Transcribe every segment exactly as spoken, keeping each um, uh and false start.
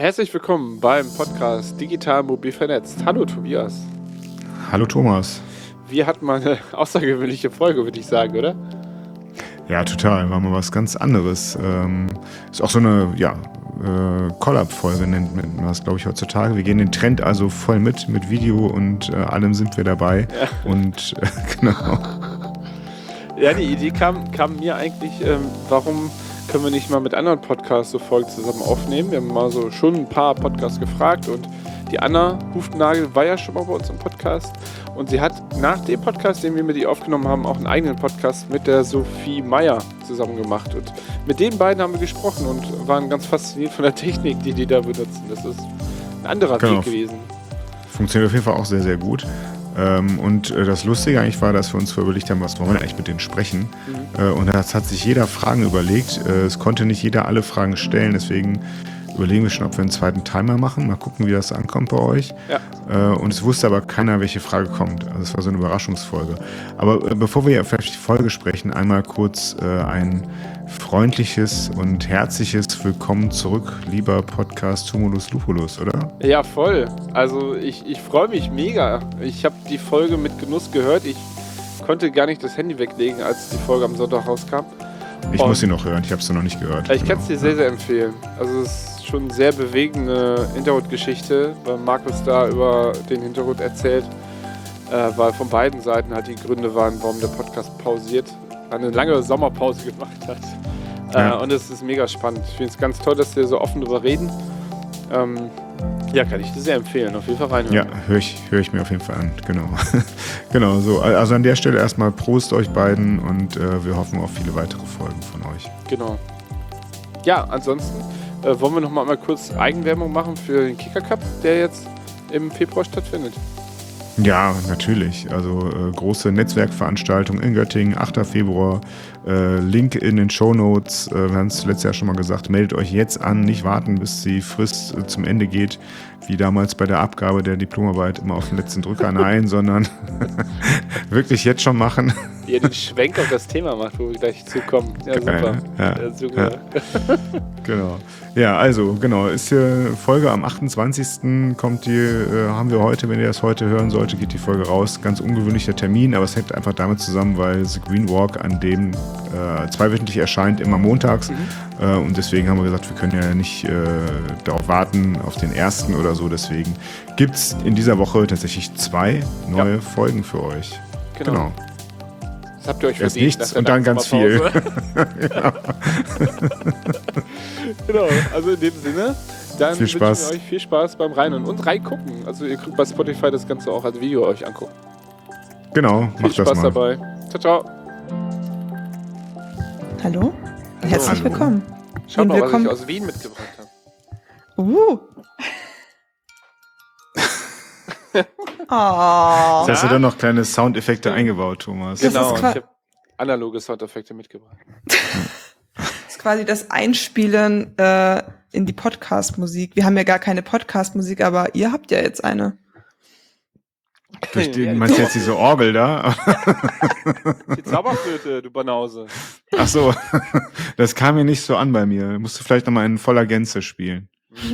Herzlich willkommen beim Podcast Digital Mobil Vernetzt. Hallo Tobias. Hallo Thomas. Wir hatten mal eine außergewöhnliche Folge, würde ich sagen, oder? Ja, total. War mal was ganz anderes. Ähm, ist auch so eine, ja, äh, Collab-Folge nennt man das, glaube ich, heutzutage. Wir gehen den Trend also voll mit, mit Video und äh, allem sind wir dabei. Ja. Und äh, genau. Ja, die Idee kam, kam mir eigentlich, ähm, warum können wir nicht mal mit anderen Podcasts so Folgen zusammen aufnehmen? Wir haben mal so schon ein paar Podcasts gefragt und die Anna Hufnagel war ja schon mal bei uns im Podcast und sie hat nach dem Podcast, den wir mit ihr aufgenommen haben, auch einen eigenen Podcast mit der Sophie Meyer zusammen gemacht. Und mit den beiden haben wir gesprochen und waren ganz fasziniert von der Technik, die die da benutzen. Das ist ein anderer Genau. Weg gewesen. Funktioniert auf jeden Fall auch sehr, sehr gut. Ähm, und äh, das Lustige eigentlich war, dass wir uns überlegt haben, was wollen wir eigentlich mit denen sprechen. Mhm. Äh, und das hat sich jeder Fragen überlegt. Äh, es konnte nicht jeder alle Fragen stellen, deswegen überlegen wir schon, ob wir einen zweiten Timer machen. Mal gucken, wie das ankommt bei euch. Ja. Äh, und es wusste aber keiner, welche Frage kommt. Also es war so eine Überraschungsfolge. Aber äh, bevor wir auf die Folge sprechen, einmal kurz äh, ein freundliches und herzliches Willkommen zurück, lieber Podcast Tumulus Lupulus, oder? Ja, voll. Also ich, ich freue mich mega. Ich habe die Folge mit Genuss gehört. Ich konnte gar nicht das Handy weglegen, als die Folge am Sonntag rauskam. Ich Und muss sie noch hören, ich habe sie noch nicht gehört. Ich kann es dir sehr, sehr empfehlen. Also es ist schon eine sehr bewegende Hintergrundgeschichte, weil Markus da über den Hintergrund erzählt, äh, weil von beiden Seiten halt die Gründe waren, warum der Podcast pausiert, eine lange Sommerpause gemacht hat. Ja. Äh, und es ist mega spannend. Ich finde es ganz toll, dass wir so offen drüber reden. Ähm, ja, kann ich dir sehr empfehlen. Auf jeden Fall reinhören. Ja, höre ich, hör ich mir auf jeden Fall an. Genau. Genau, so. Also an der Stelle erstmal Prost euch beiden und äh, wir hoffen auf viele weitere Folgen von euch. Genau. Ja, ansonsten äh, wollen wir noch mal, mal kurz Eigenwerbung machen für den Kicker Cup, der jetzt im Februar stattfindet. Ja, natürlich. Also äh, große Netzwerkveranstaltung in Göttingen, achter Februar. Äh, Link in den Shownotes. Äh, wir haben es letztes Jahr schon mal gesagt, meldet euch jetzt an, nicht warten, bis die Frist äh, zum Ende geht, wie damals bei der Abgabe der Diplomarbeit immer auf den letzten Drücker nein, sondern wirklich jetzt schon machen. Wie er den Schwenk auf das Thema macht, wo wir gleich zukommen. Ja, super. Ja, ja, super. Ja. Genau. Ja, also, genau, ist hier Folge am achtundzwanzigsten kommt die, äh, haben wir heute, wenn ihr das heute hören solltet, geht die Folge raus. Ganz ungewöhnlicher Termin, aber es hängt einfach damit zusammen, weil The Green Walk an dem äh, zweiwöchentlich erscheint, immer montags. Mhm. Äh, und deswegen haben wir gesagt, wir können ja nicht äh, darauf warten, auf den ersten oder so. Deswegen gibt es in dieser Woche tatsächlich zwei neue ja. Folgen für euch. Genau. genau. Das habt ihr euch Erst verdient. nichts und dann ganz viel. Ja. Genau, also in dem Sinne, dann viel Spaß. wünschen wir euch viel Spaß beim Rein- und, und reingucken. Also ihr könnt bei Spotify das Ganze auch als Video euch angucken. Genau, viel macht Spaß das mal. dabei. Ciao, ciao. Hallo, herzlich Hallo. willkommen. Schaut mal, willkommen. was ich aus Wien mitgebracht habe. Uh. Oh. Jetzt hast du dann noch kleine Soundeffekte eingebaut, Thomas. Das Genau, ist ich qua- habe analoge Soundeffekte mitgebracht. Das ist quasi das Einspielen äh, in die Podcast-Musik. Wir haben ja gar keine Podcast-Musik, aber ihr habt ja jetzt eine. Durch die, Ja, meinst du jetzt diese Orgel da? Die Zauberflöte, du Banause. Ach so, das kam mir nicht so an bei mir. Musst du vielleicht nochmal in voller Gänze spielen.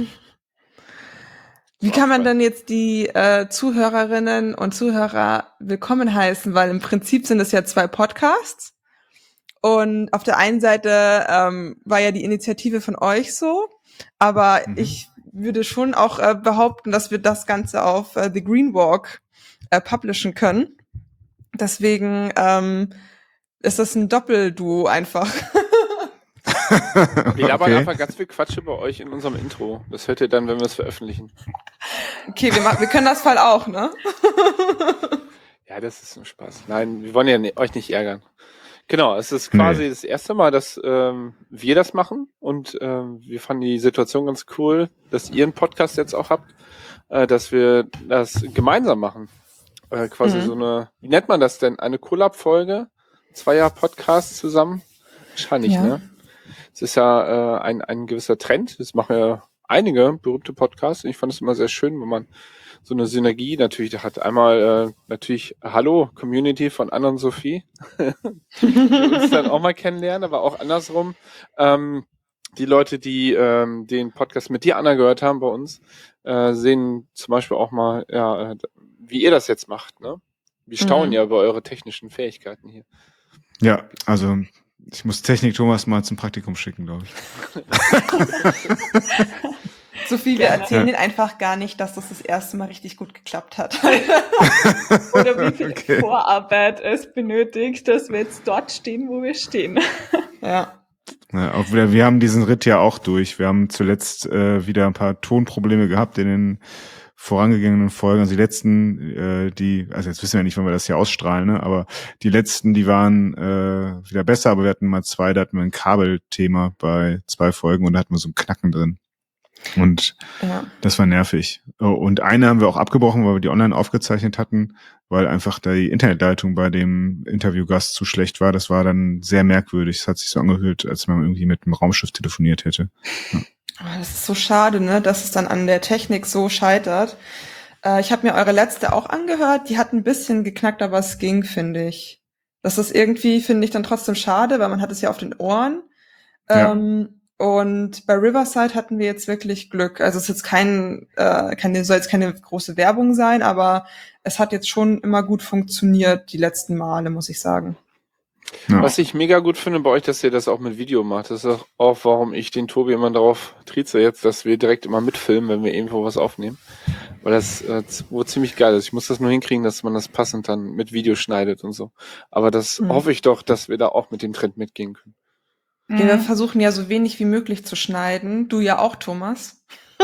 Wie kann man denn jetzt die äh, Zuhörerinnen und Zuhörer willkommen heißen? Weil im Prinzip sind es ja zwei Podcasts. Und auf der einen Seite ähm, war ja die Initiative von euch so, aber Mhm. ich würde schon auch äh, behaupten, dass wir das Ganze auf äh, The Green Walk äh, publishen können. Deswegen ähm, ist das ein Doppelduo einfach. Wir labern Okay. einfach ganz viel Quatsch über euch in unserem Intro. Das hört ihr dann, wenn wir es veröffentlichen. Okay, wir, machen, wir können das Fall auch, ne? Ja, das ist ein Spaß. Nein, wir wollen ja ne, euch nicht ärgern. Genau, es ist quasi Nee. das erste Mal, dass ähm, wir das machen und ähm, wir fanden die Situation ganz cool, dass ihr einen Podcast jetzt auch habt, äh, dass wir das gemeinsam machen. Äh, quasi Mhm. so eine, wie nennt man das denn? Eine Collab-Folge? Zweier Podcasts zusammen? Wahrscheinlich, Ja. ne? Es ist ja äh, ein, ein gewisser Trend. Das machen ja einige berühmte Podcasts. Und ich fand es immer sehr schön, wenn man so eine Synergie natürlich hat. Einmal äh, natürlich Hallo Community von Anna und Sophie, die uns dann auch mal kennenlernen, aber auch andersrum. Ähm, die Leute, die ähm, den Podcast mit dir, Anna, gehört haben bei uns, äh, sehen zum Beispiel auch mal, ja, äh, wie ihr das jetzt macht, ne? Wir staunen Mhm. ja über eure technischen Fähigkeiten hier. Ja, also ich muss Technik Thomas mal zum Praktikum schicken, glaube ich. Sophie, wir Gerne. erzählen Ja. denen einfach gar nicht, dass das das erste Mal richtig gut geklappt hat. Oder wie viel Okay. Vorarbeit es benötigt, dass wir jetzt dort stehen, wo wir stehen. Ja. Ja, auch wieder, wir haben diesen Ritt ja auch durch. Wir haben zuletzt äh, wieder ein paar Tonprobleme gehabt in den vorangegangenen Folgen. Also die letzten, äh, die, also jetzt wissen wir nicht, wann wir das hier ausstrahlen, ne? Aber die letzten, die waren äh, wieder besser, aber wir hatten mal zwei, da hatten wir ein Kabelthema bei zwei Folgen und da hatten wir so ein Knacken drin. Und Ja. das war nervig. Oh, und eine haben wir auch abgebrochen, weil wir die online aufgezeichnet hatten, weil einfach da die Internetleitung bei dem Interviewgast zu schlecht war. Das war dann sehr merkwürdig. Es hat sich so angehört, als wenn man irgendwie mit einem Raumschiff telefoniert hätte. Ja. Oh, das ist so schade, ne, dass es dann an der Technik so scheitert. Äh, ich habe mir eure letzte auch angehört. Die hat ein bisschen geknackt, aber es ging, finde ich. Das ist irgendwie, finde ich, dann trotzdem schade, weil man hat es ja auf den Ohren. Ja. Ähm, und bei Riverside hatten wir jetzt wirklich Glück. Also es ist jetzt kein, äh, keine, soll jetzt keine große Werbung sein, aber es hat jetzt schon immer gut funktioniert, die letzten Male, muss ich sagen. Ja. Was ich mega gut finde bei euch, dass ihr das auch mit Video macht. Das ist auch, auch warum ich den Tobi immer darauf trieze jetzt, dass wir direkt immer mitfilmen, wenn wir irgendwo was aufnehmen. Weil das äh, wohl ziemlich geil ist. Ich muss das nur hinkriegen, dass man das passend dann mit Video schneidet und so. Aber das Mhm. hoffe ich doch, dass wir da auch mit dem Trend mitgehen können. Ja, wir versuchen ja so wenig wie möglich zu schneiden. Du ja auch, Thomas.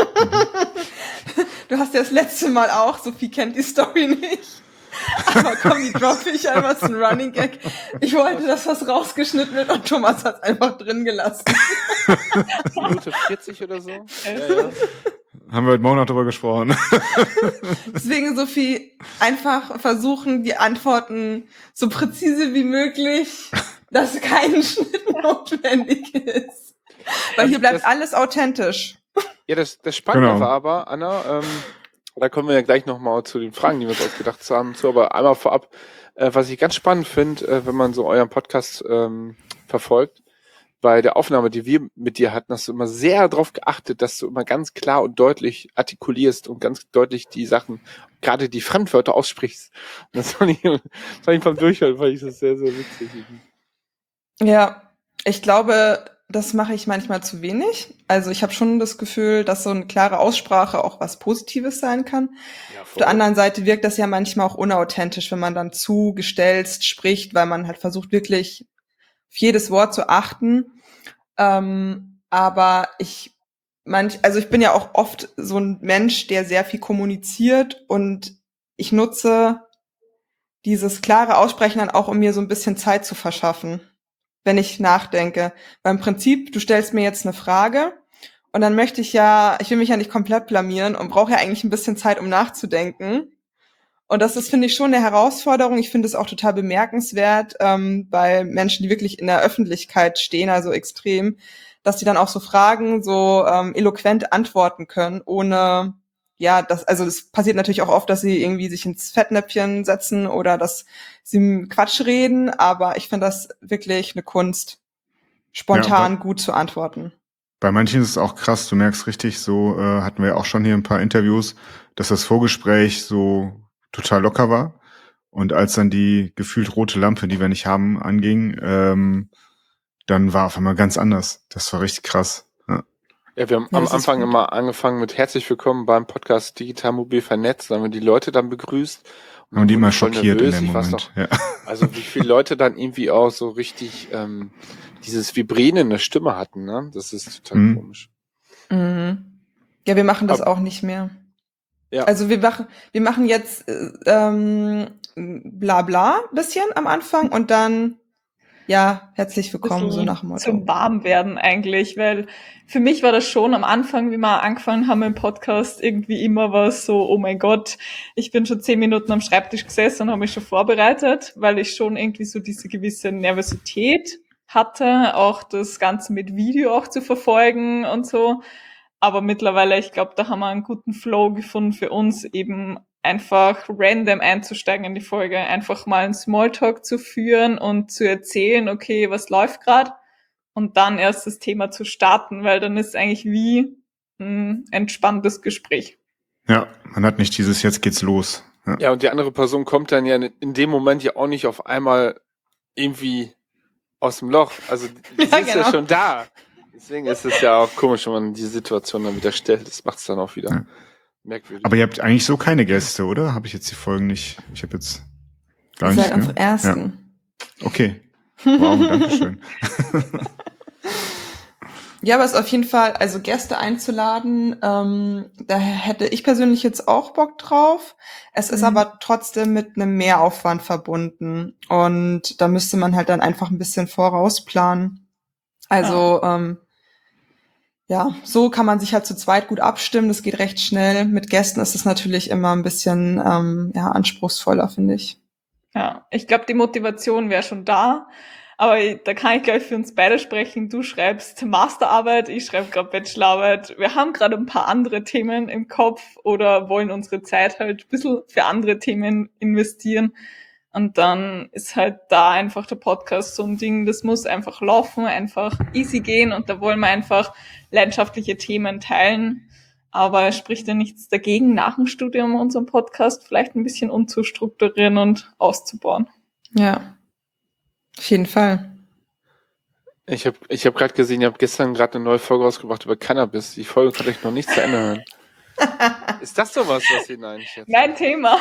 Du hast ja das letzte Mal auch, Sophie kennt die Story nicht. Aber komm, die droppe ich einfach, ist ein Running Gag. Ich wollte, dass was rausgeschnitten wird und Thomas hat es einfach drin gelassen. Minute vierzig oder so? Ja, ja. Haben wir heute Morgen noch drüber gesprochen. Deswegen, Sophie, einfach versuchen, die Antworten so präzise wie möglich, dass kein Schnitt notwendig ist. Weil hier bleibt Das- alles authentisch. Ja, das, das Spannende Genau. war aber, Anna, ähm, da kommen wir ja gleich nochmal zu den Fragen, die wir uns ausgedacht haben, zu, aber einmal vorab, äh, was ich ganz spannend finde, äh, wenn man so euren Podcast ähm, verfolgt, bei der Aufnahme, die wir mit dir hatten, hast du immer sehr darauf geachtet, dass du immer ganz klar und deutlich artikulierst und ganz deutlich die Sachen, gerade die Fremdwörter aussprichst. Und das fand ich, das fand ich beim Durchhören, fand ich das sehr, sehr witzig. Ja, ich glaube, das mache ich manchmal zu wenig. Also ich habe schon das Gefühl, dass so eine klare Aussprache auch was Positives sein kann. Ja, Auf der anderen Seite wirkt das ja manchmal auch unauthentisch, wenn man dann zu gestelzt spricht, weil man halt versucht, wirklich auf jedes Wort zu achten. Ähm, aber ich manch, also ich bin ja auch oft so ein Mensch, der sehr viel kommuniziert und ich nutze dieses klare Aussprechen dann auch, um mir so ein bisschen Zeit zu verschaffen, wenn ich nachdenke. Weil im Prinzip, du stellst mir jetzt eine Frage und dann möchte ich ja, ich will mich ja nicht komplett blamieren und brauche ja eigentlich ein bisschen Zeit, um nachzudenken. Und das ist, finde ich, schon eine Herausforderung. Ich finde es auch total bemerkenswert ähm, bei Menschen, die wirklich in der Öffentlichkeit stehen, also extrem, dass die dann auch so Fragen so ähm, eloquent antworten können, ohne, ja, das, also es passiert natürlich auch oft, dass sie irgendwie sich ins Fettnäpfchen setzen oder dass sie Quatsch reden, aber ich finde das wirklich eine Kunst, spontan Ja, gut zu antworten. Bei manchen ist es auch krass, du merkst richtig, so äh, hatten wir ja auch schon hier ein paar Interviews, dass das Vorgespräch so total locker war. Und als dann die gefühlt rote Lampe, die wir nicht haben, anging, ähm, dann war auf einmal ganz anders. Das war richtig krass. Ja. Ja, wir haben Ja, am das ist Anfang gut. immer angefangen mit herzlich willkommen beim Podcast Digital Mobil Vernetzt, da haben wir die Leute dann begrüßt. Und Und die wurden mal voll schockiert in nervös. dem Ich weiß Moment. noch, Ja. also wie viele Leute dann irgendwie auch so richtig ähm, dieses Vibrieren in der Stimme hatten, ne? Das ist total Mhm. komisch. Mhm. Ja, wir machen das Aber- auch nicht mehr. Ja. Also wir machen, wir machen jetzt äh, ähm, bla bla bisschen am Anfang und dann ja, herzlich willkommen, so nach dem Motto. Zum Warmwerden eigentlich, weil für mich war das schon am Anfang, wie wir angefangen haben im Podcast, irgendwie immer was so, oh mein Gott, ich bin schon zehn Minuten am Schreibtisch gesessen und habe mich schon vorbereitet, weil ich schon irgendwie so diese gewisse Nervosität hatte, auch das Ganze mit Video auch zu verfolgen und so. Aber mittlerweile, ich glaube, da haben wir einen guten Flow gefunden für uns, eben einfach random einzusteigen in die Folge, einfach mal einen Smalltalk zu führen und zu erzählen, okay, was läuft gerade? und dann erst das Thema zu starten, weil dann ist es eigentlich wie ein entspanntes Gespräch. Ja, man hat nicht dieses jetzt geht's los. Ja, Ja, und die andere Person kommt dann ja in dem Moment ja auch nicht auf einmal irgendwie aus dem Loch. Also die Ja, ist ja genau. schon da. Deswegen ist es ja auch komisch, wenn man die Situation dann wieder stellt. Das macht es dann auch wieder Ja. merkwürdig. Aber ihr habt eigentlich so keine Gäste, oder? Habe ich jetzt die Folgen nicht? Ich habe jetzt gar Ihr nicht. seid unsere Ja. Ersten. Okay. Wow, danke schön. Ja, aber es ist auf jeden Fall, also Gäste einzuladen, ähm, da hätte ich persönlich jetzt auch Bock drauf. Es ist Mhm. aber trotzdem mit einem Mehraufwand verbunden. Und da müsste man halt dann einfach ein bisschen vorausplanen. Also, ähm, ja, so kann man sich halt zu zweit gut abstimmen. Das geht recht schnell. Mit Gästen ist es natürlich immer ein bisschen ähm, ja, anspruchsvoller, finde ich. Ja, ich glaube, die Motivation wäre schon da, aber ich- da kann ich gleich für uns beide sprechen. Du schreibst Masterarbeit, ich schreibe gerade Bachelorarbeit. Wir haben gerade ein paar andere Themen im Kopf oder wollen unsere Zeit halt ein bisschen für andere Themen investieren. Und dann ist halt da einfach der Podcast so ein Ding, das muss einfach laufen, einfach easy gehen und da wollen wir einfach leidenschaftliche Themen teilen. Aber es spricht ja nichts dagegen, nach dem Studium unseren Podcast vielleicht ein bisschen umzustrukturieren und auszubauen. Ja, auf jeden Fall. Ich habe ich hab gerade gesehen, ihr habt gestern gerade eine neue Folge rausgebracht über Cannabis. Die Folge konnte ich noch nicht zu Ende hören. Ist das sowas, was ihr einschätzt? Mein Thema.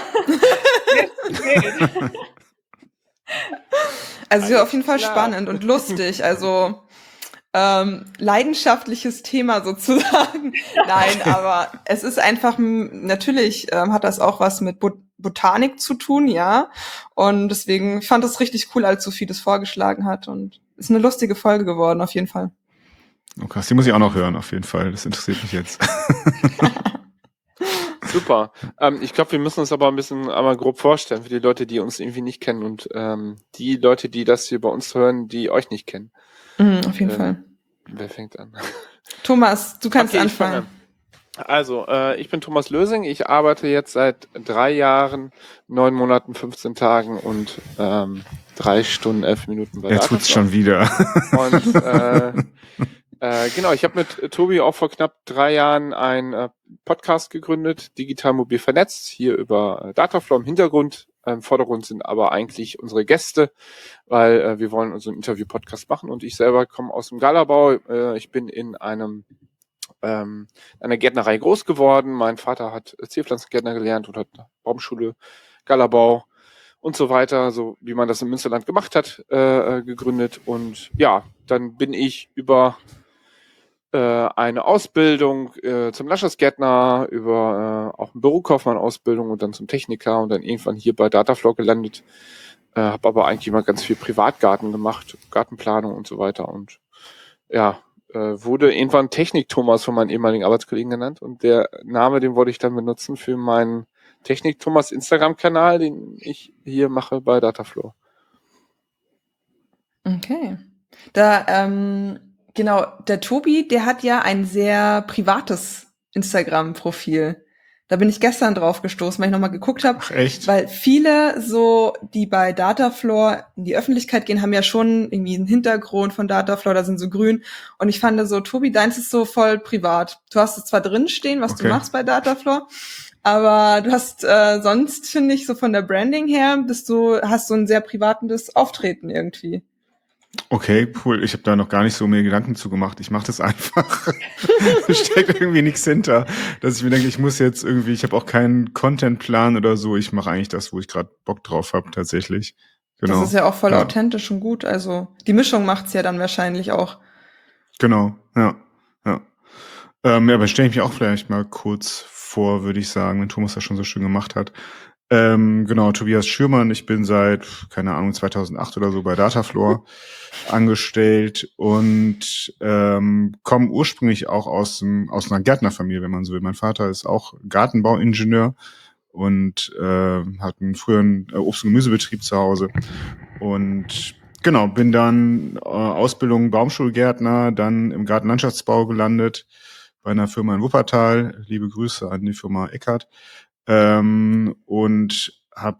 Also Alles auf jeden Fall klar. spannend und lustig. Also ähm, leidenschaftliches Thema sozusagen. Nein, aber es ist einfach, m, natürlich ähm, hat das auch was mit Bot Botanik zu tun, ja. Und deswegen ich fand es richtig cool, als Sophie das vorgeschlagen hat. Und ist eine lustige Folge geworden, auf jeden Fall. Oh krass, die muss ich auch noch hören, auf jeden Fall. Das interessiert mich jetzt. Super. Ähm, ich glaube, wir müssen uns aber ein bisschen einmal grob vorstellen für die Leute, die uns irgendwie nicht kennen und ähm, die Leute, die das hier bei uns hören, die euch nicht kennen. Mhm, auf jeden Ähm, Fall. Wer fängt an? Thomas, du kannst Okay, ich fange anfangen. an. Also, äh, ich bin Thomas Lösing. Ich arbeite jetzt seit drei Jahren, neun Monaten, fünfzehn Tagen und ähm, drei Stunden, elf Minuten bei Er tut's Dataflow. schon wieder. Und äh, äh, genau, ich habe mit Tobi auch vor knapp drei Jahren einen äh, Podcast gegründet, Digital Mobil Vernetzt, hier über äh, Dataflow im Hintergrund. Im Vordergrund sind aber eigentlich unsere Gäste, weil äh, wir wollen unseren Interview-Podcast machen und ich selber komme aus dem Galabau. Äh, ich bin in einem ähm, einer Gärtnerei groß geworden. Mein Vater hat Zierpflanzengärtner gelernt und hat eine Baumschule, Galabau und so weiter, so wie man das im Münsterland gemacht hat, äh, gegründet. Und ja, dann bin ich über äh, eine Ausbildung äh, zum Landschaftsgärtner, über äh, auch eine Bürokaufmann-Ausbildung und dann zum Techniker und dann irgendwann hier bei Dataflow gelandet. Äh, habe aber eigentlich immer ganz viel Privatgarten gemacht, Gartenplanung und so weiter. Und ja, äh, wurde irgendwann Technik-Thomas von meinen ehemaligen Arbeitskollegen genannt. Und der Name, den wollte ich dann benutzen für meinen Technik-Thomas Instagram-Kanal, den ich hier mache bei Dataflow. Okay. Da, ähm, genau, der Tobi, der hat ja ein sehr privates Instagram-Profil. Da bin ich gestern drauf gestoßen, weil ich nochmal geguckt habe. Ach, echt? Weil viele so, die bei Dataflow in die Öffentlichkeit gehen, haben ja schon irgendwie einen Hintergrund von Dataflow, da sind so grün. Und ich fand so, Tobi, deins ist so voll privat. Du hast es zwar drinstehen, was Okay. du machst bei Dataflow, aber du hast äh, sonst, finde ich, so von der Branding her, bist du, hast so ein sehr privates Auftreten irgendwie. Okay, cool. Ich habe da noch gar nicht so mir Gedanken zu gemacht. Ich mache das einfach. Da steckt irgendwie nichts hinter, dass ich mir denke, ich muss jetzt irgendwie, ich habe auch keinen Contentplan oder so. Ich mache eigentlich das, wo ich gerade Bock drauf habe, tatsächlich. Genau. Das ist ja auch voll Ja. authentisch und gut. Also die Mischung macht's ja dann wahrscheinlich auch. Genau, ja, ja. Ähm, ja, aber stelle ich mich auch vielleicht mal kurz vor, würde ich sagen, wenn Thomas das schon so schön gemacht hat. Ähm, genau, Tobias Schürmann, ich bin seit, keine Ahnung, zweitausendacht oder so bei Dataflow angestellt und ähm, komme ursprünglich auch aus, dem, aus einer Gärtnerfamilie, wenn man so will. Mein Vater ist auch Gartenbauingenieur und äh, hat einen früheren äh, Obst- und Gemüsebetrieb zu Hause. Und genau, bin dann äh, Ausbildung Baumschulgärtner, dann im Gartenlandschaftsbau gelandet bei einer Firma in Wuppertal. Liebe Grüße an die Firma Eckert. Ähm, und habe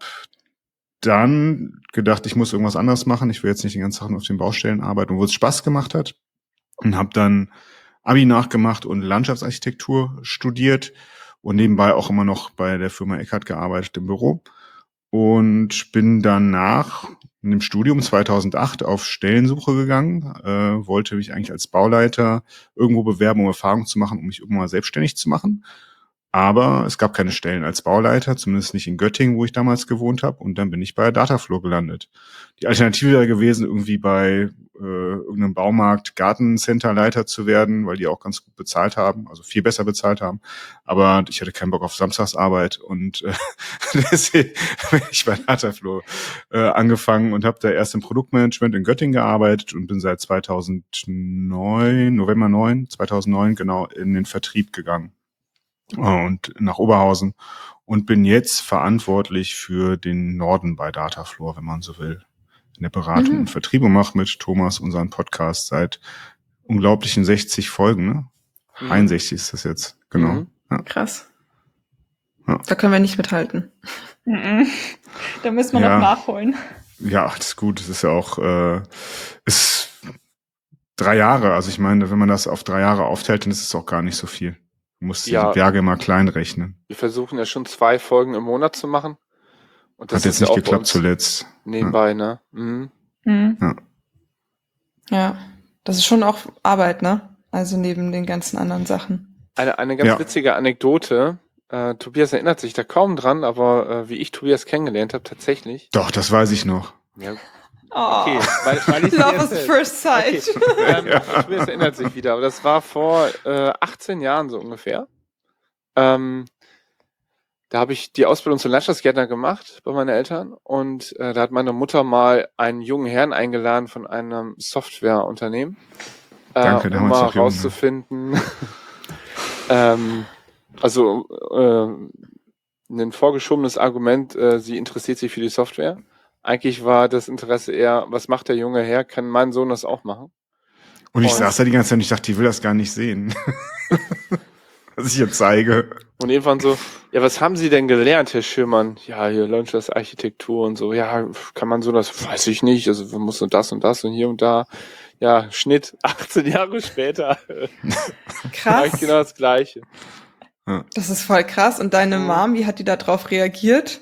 dann gedacht, ich muss irgendwas anderes machen. Ich will jetzt nicht den ganzen Tag nur auf den Baustellen arbeiten, wo es Spaß gemacht hat. und habe dann Abi nachgemacht und Landschaftsarchitektur studiert und nebenbei auch immer noch bei der Firma Eckhardt gearbeitet im Büro und bin danach in dem Studium zweitausendacht auf Stellensuche gegangen, äh, wollte mich eigentlich als Bauleiter irgendwo bewerben, um Erfahrung zu machen, um mich irgendwann mal selbstständig zu machen. Aber es gab keine Stellen als Bauleiter, zumindest nicht in Göttingen, wo ich damals gewohnt habe. Und dann bin ich bei Dataflow gelandet. Die Alternative wäre gewesen, irgendwie bei äh, irgendeinem Baumarkt Gartencenterleiter zu werden, weil die auch ganz gut bezahlt haben, also viel besser bezahlt haben. Aber ich hatte keinen Bock auf Samstagsarbeit und äh, deswegen bin ich bei Dataflow äh, angefangen und habe da erst im Produktmanagement in Göttingen gearbeitet und bin seit zweitausendneun, November neun, zweitausendneun genau in den Vertrieb gegangen. Und nach Oberhausen und bin jetzt verantwortlich für den Norden bei Dataflow, wenn man so will. In der Beratung Mhm. und Vertrieb und mache mit Thomas unseren Podcast seit unglaublichen sechzig Folgen, ne? Mhm. einundsechzig ist das jetzt, genau. Mhm. Ja. Krass. Ja. Da können wir nicht mithalten. Mhm. Da müssen wir Ja. noch nachholen. Ja, das ist gut. Das ist ja auch äh, ist drei Jahre. Also ich meine, wenn man das auf drei Jahre aufteilt, dann ist es auch gar nicht so viel. Du musst Ja. die Berge immer klein rechnen. Wir versuchen ja schon zwei Folgen im Monat zu machen. Und das Hat jetzt ist ja nicht auch bei geklappt uns zuletzt. nebenbei, ne? Mhm. Mhm. Ja, das ist schon auch Arbeit, ne? Also neben den ganzen anderen Sachen. Eine, eine ganz Ja. witzige Anekdote. Äh, Tobias erinnert sich da kaum dran, aber äh, wie ich Tobias kennengelernt habe, tatsächlich. Doch, das weiß ich noch. Ja, Oh, okay. Weil, weil ich Love at first sight. Okay. Ähm, Tobias erinnert sich wieder, aber das war vor äh, achtzehn Jahren so ungefähr. Ähm, da habe ich die Ausbildung zum Landschaftsgärtner gemacht bei meinen Eltern und äh, da hat meine Mutter mal einen jungen Herrn eingeladen von einem Softwareunternehmen, äh, Danke, der um war mal noch jung, ne? rauszufinden, ähm, also äh, ein vorgeschobenes Argument, äh, sie interessiert sich für die Software. Eigentlich war das Interesse eher, was macht der junge Herr, kann mein Sohn das auch machen? Und ich Und- saß da die ganze Zeit und ich dachte, die will das gar nicht sehen. Was ich jetzt zeige. Und irgendwann so, ja, was haben Sie denn gelernt, Herr Schürmann? Ja, hier Landschaftsarchitektur und so. Ja, kann man so das? Weiß ich nicht. Also man muss so das und das und hier und da. Ja, Schnitt, achtzehn Jahre später. Krass. Eigentlich genau das Gleiche. Das ist voll krass. Und deine Mhm. Mom, wie hat die da drauf reagiert?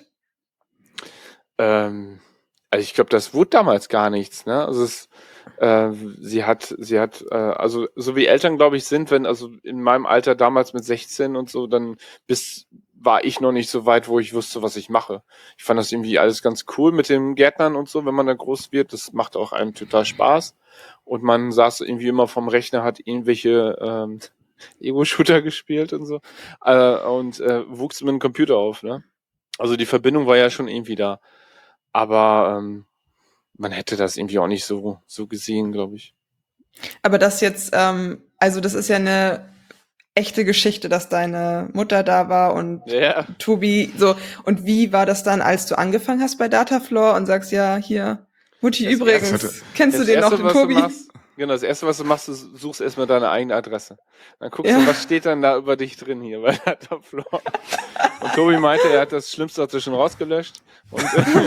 Ähm, also ich glaube, das wurde damals gar nichts, ne? Also es, äh, sie hat, sie hat, äh, also so wie Eltern, glaube ich, sind, wenn, also in meinem Alter damals mit sechzehn und so, dann bis war ich noch nicht so weit, wo ich wusste, was ich mache. Ich fand das irgendwie alles ganz cool mit den Gärtnern und so, wenn man da groß wird. Das macht auch einem total Spaß. Und man saß irgendwie immer vom Rechner, hat irgendwelche ähm, Ego-Shooter gespielt und so. Äh, und äh, wuchs mit dem Computer auf, ne? Also die Verbindung war ja schon irgendwie da. Aber ähm, man hätte das irgendwie auch nicht so, so gesehen, glaube ich. Aber das jetzt, ähm, also das ist ja eine echte Geschichte, dass deine Mutter da war und Ja. Tobi so. Und wie war das dann, als du angefangen hast bei Datafloor und sagst, ja, hier, Mutti, Das übrigens, erste- kennst du Das den noch, Erste, den was Tobi? du machst, genau, das Erste, was du machst, du suchst erstmal deine eigene Adresse. Dann guckst Ja. du, was steht dann da über dich drin hier bei Datafloor. Und Tobi meinte, er hat das Schlimmste dazwischen rausgelöscht. Und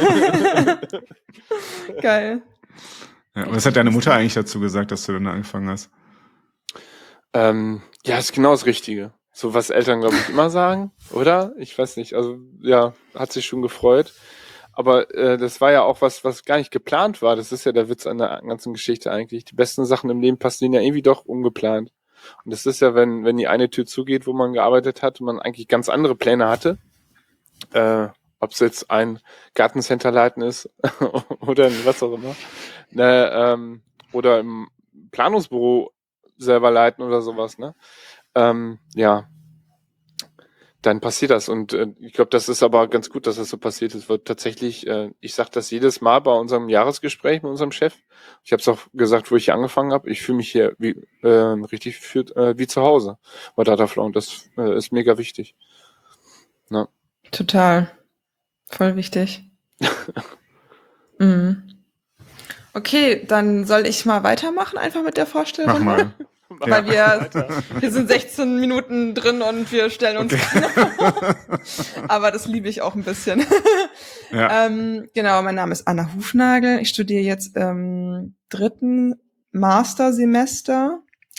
Geil. Ja, was hat deine Mutter eigentlich dazu gesagt, dass du dann angefangen hast? ähm, ja, ist genau das Richtige. So was Eltern, glaube ich, immer sagen, oder? Ich weiß nicht. Also ja, hat sich schon gefreut. Aber äh, das war ja auch was, was gar nicht geplant war. Das ist ja der Witz an der ganzen Geschichte eigentlich. Die besten Sachen im Leben passieren ja irgendwie doch ungeplant. Und das ist ja, wenn, wenn die eine Tür zugeht, wo man gearbeitet hat und man eigentlich ganz andere Pläne hatte. Äh, ob es jetzt ein Gartencenter leiten ist oder was auch immer. Ne, ähm, oder im Planungsbüro selber leiten oder sowas, ne? Ähm, ja. Dann passiert das. Und äh, ich glaube, das ist aber ganz gut, dass das so passiert ist. Weil tatsächlich, äh, ich sage das jedes Mal bei unserem Jahresgespräch mit unserem Chef. Ich habe es auch gesagt, wo ich hier angefangen habe. Ich fühle mich hier wie, äh, richtig für, äh, wie zu Hause bei Dataflow. Und das äh, ist mega wichtig. Ne? Total. Voll wichtig. mhm. Okay, dann soll ich mal weitermachen, einfach mit der Vorstellung. Mach mal. Weil wir, wir sind sechzehn Minuten drin und wir stellen uns. Aber das liebe ich auch ein bisschen. Ja. ähm, genau, mein Name ist Anna Hufnagel. Ich studiere jetzt im dritten Mastersemester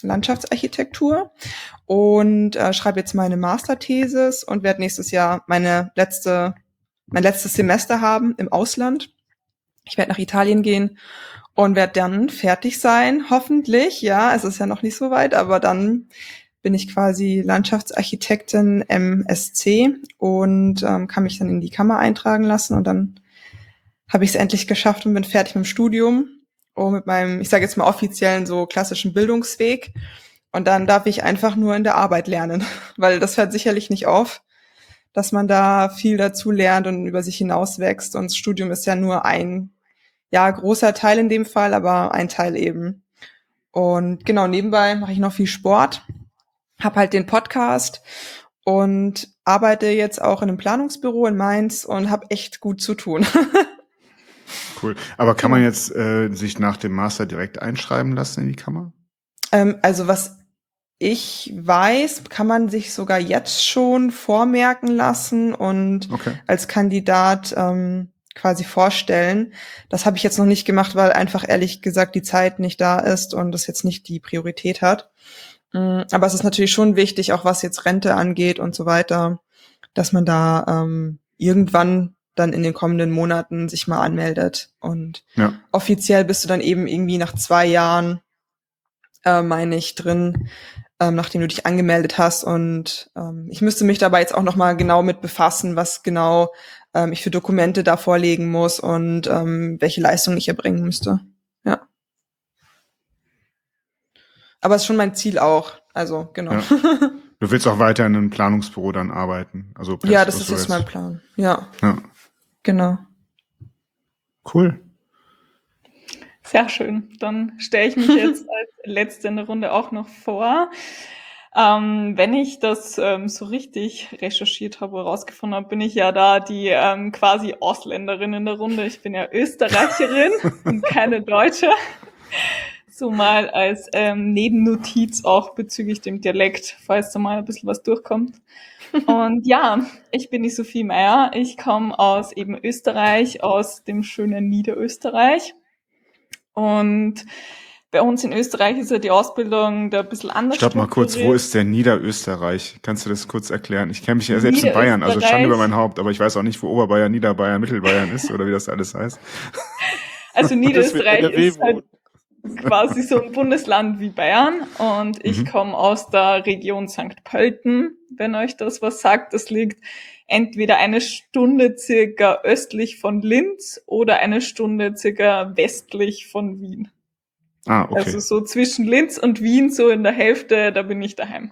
Landschaftsarchitektur und äh, schreibe jetzt meine Masterthesis und werde nächstes Jahr meine letzte, mein letztes Semester haben im Ausland. Ich werde nach Italien gehen und werde dann fertig sein, hoffentlich. Ja, es ist ja noch nicht so weit, aber dann bin ich quasi Landschaftsarchitektin M S C und ähm, kann mich dann in die Kammer eintragen lassen und dann habe ich es endlich geschafft und bin fertig mit dem Studium und mit meinem, ich sage jetzt mal offiziellen so klassischen Bildungsweg. Und dann darf ich einfach nur in der Arbeit lernen, weil das hört sicherlich nicht auf, dass man da viel dazu lernt und über sich hinauswächst. Und das Studium ist ja nur ein, ja, großer Teil in dem Fall, aber ein Teil eben. Und genau, nebenbei mache ich noch viel Sport, habe halt den Podcast und arbeite jetzt auch in einem Planungsbüro in Mainz und habe echt gut zu tun. Cool. Aber kann man jetzt äh, sich nach dem Master direkt einschreiben lassen in die Kammer? Ähm, also was ich weiß, kann man sich sogar jetzt schon vormerken lassen und Okay. als Kandidat ähm, quasi vorstellen. Das habe ich jetzt noch nicht gemacht, weil einfach ehrlich gesagt die Zeit nicht da ist und das jetzt nicht die Priorität hat. Mm, Aber es ist natürlich schon wichtig, auch was jetzt Rente angeht und so weiter, dass man da ähm, irgendwann dann in den kommenden Monaten sich mal anmeldet. Und Ja. offiziell bist du dann eben irgendwie nach zwei Jahren, äh, meine ich, drin, ähm, nachdem du dich angemeldet hast. Und ähm, ich müsste mich dabei jetzt auch noch mal genau mit befassen, was genau ähm, ich für Dokumente da vorlegen muss und ähm, welche Leistungen ich erbringen müsste. Ja. Aber es ist schon mein Ziel auch. Also, genau. Ja. Du willst auch weiter in einem Planungsbüro dann arbeiten? Also Ja, das was ist du jetzt jetzt- mein Plan. Ja, Ja. genau. Cool. Sehr schön. Dann stelle ich mich jetzt als Letzte in der Runde auch noch vor. Ähm, wenn ich das ähm, so richtig recherchiert habe, herausgefunden habe, bin ich ja da die ähm, quasi Ausländerin in der Runde. Ich bin ja Österreicherin und keine Deutsche. So mal als ähm, Nebennotiz auch bezüglich dem Dialekt, falls da mal ein bisschen was durchkommt. Und ja, ich bin die Sophie Meyer. Ich komme aus eben Österreich, aus dem schönen Niederösterreich. Und bei uns in Österreich ist ja die Ausbildung da ein bisschen anders. Stopp mal kurz, wo strukturiert. ist denn Niederösterreich? Kannst du das kurz erklären? Ich kenne mich ja selbst in Bayern, also Schande über mein Haupt, aber ich weiß auch nicht, wo Oberbayern, Niederbayern, Mittelbayern ist oder wie das alles heißt. Also Niederösterreich Das wird N R W ist halt quasi so ein Bundesland wie Bayern und ich Mhm. komme aus der Region Sankt Pölten, wenn euch das was sagt. Das liegt entweder eine Stunde circa östlich von Linz oder eine Stunde circa westlich von Wien. Ah, okay. Also so zwischen Linz und Wien, so in der Hälfte, da bin ich daheim.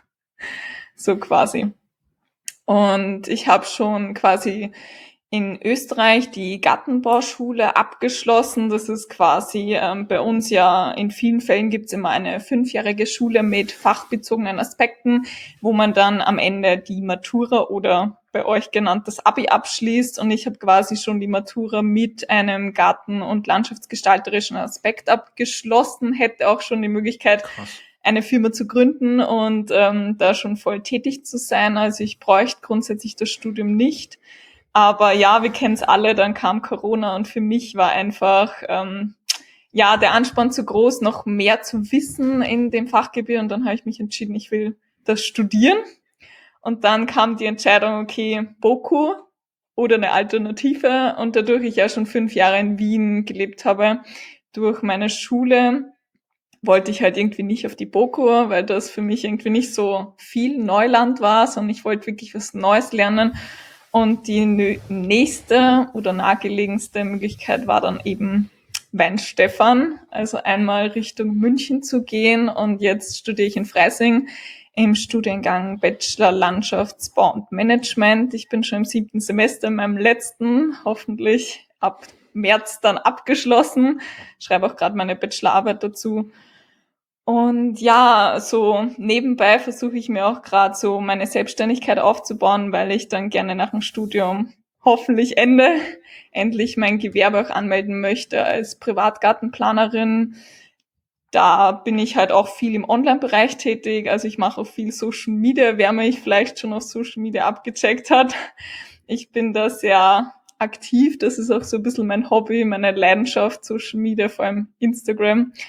So quasi. Und ich habe schon quasi in Österreich die Gartenbauschule abgeschlossen. Das ist quasi ähm, bei uns ja, in vielen Fällen gibt's immer eine fünfjährige Schule mit fachbezogenen Aspekten, wo man dann am Ende die Matura oder bei euch genannt das Abi abschließt. Und ich habe quasi schon die Matura mit einem garten- und landschaftsgestalterischen Aspekt abgeschlossen, hätte auch schon die Möglichkeit, Krass. eine Firma zu gründen und ähm, da schon voll tätig zu sein. Also ich bräuchte grundsätzlich das Studium nicht. Aber ja, wir kennen es alle, dann kam Corona und für mich war einfach ähm, ja der Anspann zu groß, noch mehr zu wissen in dem Fachgebiet. Und dann habe ich mich entschieden, ich will das studieren. Und dann kam die Entscheidung, okay, BOKU oder eine Alternative. Und dadurch ich ja schon fünf Jahre in Wien gelebt habe, durch meine Schule, wollte ich halt irgendwie nicht auf die BOKU, weil das für mich irgendwie nicht so viel Neuland war, sondern ich wollte wirklich was Neues lernen. Und die nö- nächste oder nahegelegenste Möglichkeit war dann eben Weinstefan, also einmal Richtung München zu gehen. Und jetzt studiere ich in Freising im Studiengang Bachelor Landschaftsbau und Management. Ich bin schon im siebten Semester, in meinem letzten, hoffentlich ab März dann abgeschlossen. Schreibe auch gerade meine Bachelorarbeit dazu. Und ja, so nebenbei versuche ich mir auch gerade so meine Selbstständigkeit aufzubauen, weil ich dann gerne nach dem Studium hoffentlich Ende endlich mein Gewerbe auch anmelden möchte als Privatgartenplanerin. Da bin ich halt auch viel im Online-Bereich tätig, also ich mache auch viel Social Media, wer mich vielleicht schon auf Social Media abgecheckt hat. Ich bin da sehr aktiv, das ist auch so ein bisschen mein Hobby, meine Leidenschaft, Social Media, vor allem Instagram.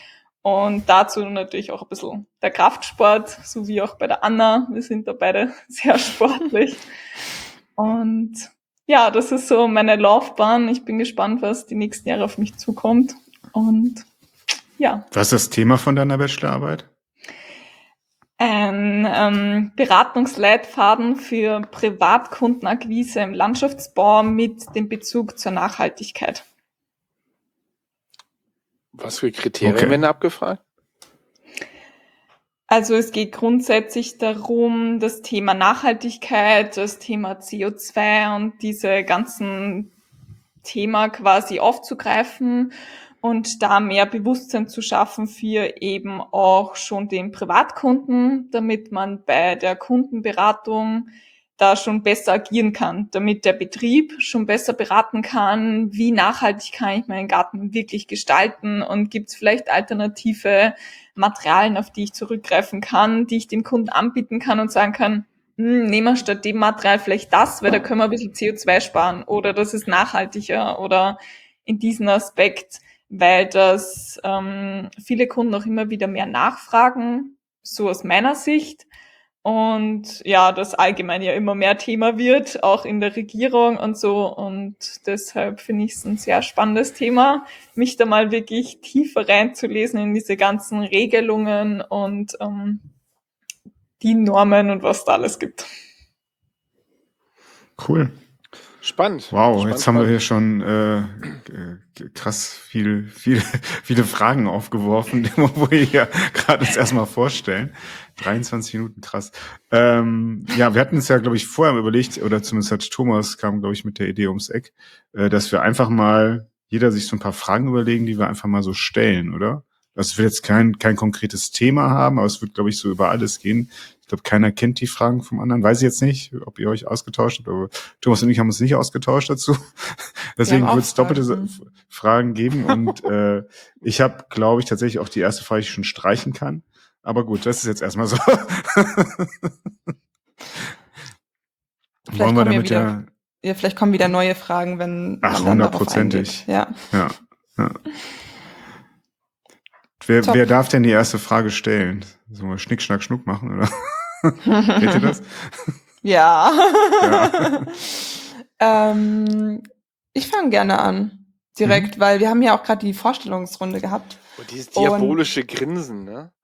Und dazu natürlich auch ein bisschen der Kraftsport, so wie auch bei der Anna. Wir sind da beide sehr sportlich. Und ja, das ist so meine Laufbahn. Ich bin gespannt, was die nächsten Jahre auf mich zukommt. Und ja. Was ist das Thema von deiner Bachelorarbeit? Ein ähm, Beratungsleitfaden für Privatkundenakquise im Landschaftsbau mit dem Bezug zur Nachhaltigkeit. Was für Kriterien Okay. werden abgefragt? Also es geht grundsätzlich darum, das Thema Nachhaltigkeit, das Thema C O zwei und diese ganzen Thema quasi aufzugreifen und da mehr Bewusstsein zu schaffen für eben auch schon den Privatkunden, damit man bei der Kundenberatung da schon besser agieren kann, damit der Betrieb schon besser beraten kann, wie nachhaltig kann ich meinen Garten wirklich gestalten und gibt es vielleicht alternative Materialien, auf die ich zurückgreifen kann, die ich dem Kunden anbieten kann und sagen kann, hm, nehmen wir statt dem Material vielleicht das, weil da können wir ein bisschen C O zwei sparen oder das ist nachhaltiger oder in diesem Aspekt, weil das ähm, viele Kunden auch immer wieder mehr nachfragen, so aus meiner Sicht. Und ja, das allgemein ja immer mehr Thema wird, auch in der Regierung und so. Und deshalb finde ich es ein sehr spannendes Thema, mich da mal wirklich tiefer reinzulesen in diese ganzen Regelungen und ähm, die Normen und was da alles gibt. Cool. Spannend. Wow, spannend, jetzt haben wir spannend. hier schon äh, krass viel, viel, viele Fragen aufgeworfen, wo wir hier gerade uns erstmal vorstellen. dreiundzwanzig Minuten, krass. Ähm, ja, wir hatten es ja, glaube ich, vorher überlegt, oder zumindest hat Thomas, kam, glaube ich, mit der Idee ums Eck, äh, dass wir einfach mal, jeder sich so ein paar Fragen überlegen, die wir einfach mal so stellen, oder? Das wird jetzt kein, kein konkretes Thema haben, aber es wird, glaube ich, so über alles gehen. Ich glaube, keiner kennt die Fragen vom anderen. Weiß ich jetzt nicht, ob ihr euch ausgetauscht habt, aber Thomas und ich haben uns nicht ausgetauscht dazu. Deswegen auch wird es doppelte Fragen. Fragen, Fragen geben. Und äh, ich habe, glaube ich, tatsächlich auch die erste Frage, die ich schon streichen kann. Aber gut, das ist jetzt erstmal so. Vielleicht Wollen wir kommen ja damit wieder, ja... ja, vielleicht kommen wieder neue Fragen, wenn Ach, man dann darauf hundertprozentig. eingeht. Ja. Ja, ja. Wer, Top. wer darf denn die erste Frage stellen? Sollen wir Schnick, Schnack, Schnuck machen, oder? Kennt ihr das? Ja. Ja. ähm, ich fange gerne an. Direkt, Mhm. weil wir haben ja auch gerade die Vorstellungsrunde gehabt. Und dieses diabolische Grinsen, ne?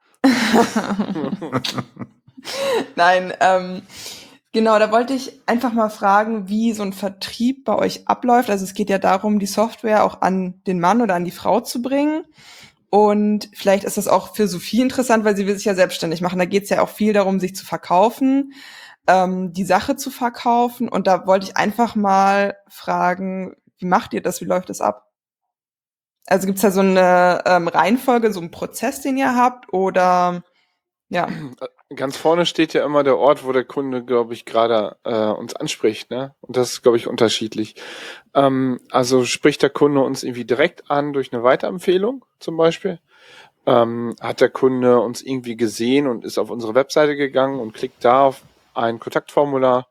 Nein, ähm, genau, da wollte ich einfach mal fragen, wie so ein Vertrieb bei euch abläuft. Also es geht ja darum, die Software auch an den Mann oder an die Frau zu bringen. Und vielleicht ist das auch für Sophie interessant, weil sie will sich ja selbstständig machen. Da geht es ja auch viel darum, sich zu verkaufen, ähm, die Sache zu verkaufen. Und da wollte ich einfach mal fragen, wie macht ihr das? Wie läuft das ab? Also gibt's da so eine ähm, Reihenfolge, so einen Prozess, den ihr habt? Oder ja. Ganz vorne steht ja immer der Ort, wo der Kunde, glaube ich, gerade äh, uns anspricht, ne? Und das ist, glaube ich, unterschiedlich. Ähm, also spricht der Kunde uns irgendwie direkt an durch eine Weiterempfehlung zum Beispiel? Ähm, hat der Kunde uns irgendwie gesehen und ist auf unsere Webseite gegangen und klickt da auf ein Kontaktformular?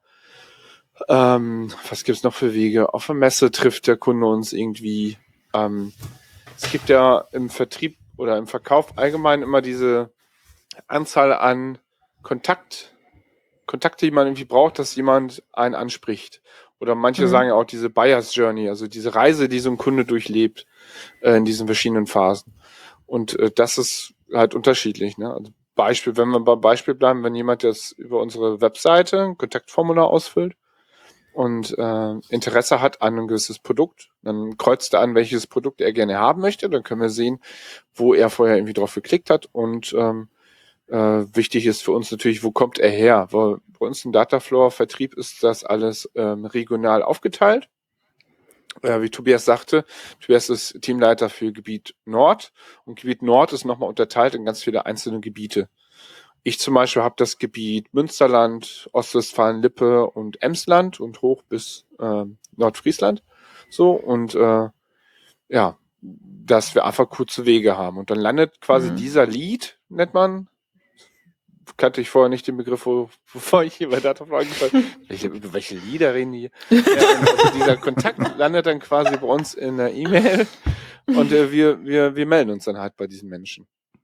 Ähm, was gibt's noch für Wege? Auf der Messe trifft der Kunde uns irgendwie. Ähm, es gibt ja im Vertrieb oder im Verkauf allgemein immer diese Anzahl an Kontakt, Kontakte, die man irgendwie braucht, dass jemand einen anspricht. Oder manche Mhm. sagen ja auch diese Buyer's Journey, also diese Reise, die so ein Kunde durchlebt äh, in diesen verschiedenen Phasen. Und äh, das ist halt unterschiedlich. Ne? Also Beispiel, wenn wir beim Beispiel bleiben, wenn jemand jetzt über unsere Webseite ein Kontaktformular ausfüllt und äh, Interesse hat an ein gewisses Produkt, dann kreuzt er an, welches Produkt er gerne haben möchte. Dann können wir sehen, wo er vorher irgendwie drauf geklickt hat und ähm, Äh, wichtig ist für uns natürlich, wo kommt er her? Weil bei uns im Dataflow-Vertrieb ist das alles ähm, regional aufgeteilt. Äh, wie Tobias sagte, Tobias ist Teamleiter für Gebiet Nord und Gebiet Nord ist nochmal unterteilt in ganz viele einzelne Gebiete. Ich zum Beispiel habe das Gebiet Münsterland, Ostwestfalen-Lippe und Emsland und hoch bis äh, Nordfriesland. So und äh, ja, dass wir einfach kurze Wege haben. Und dann landet quasi Mhm. dieser Lead, nennt man, kannte ich vorher nicht den Begriff, wo, bevor ich hier bei Dataflow angefallen bin. welche, über welche Lieder reden die hier? Ja, und also dieser Kontakt landet dann quasi bei uns in der E-Mail und äh, wir, wir, wir melden uns dann halt bei diesen Menschen.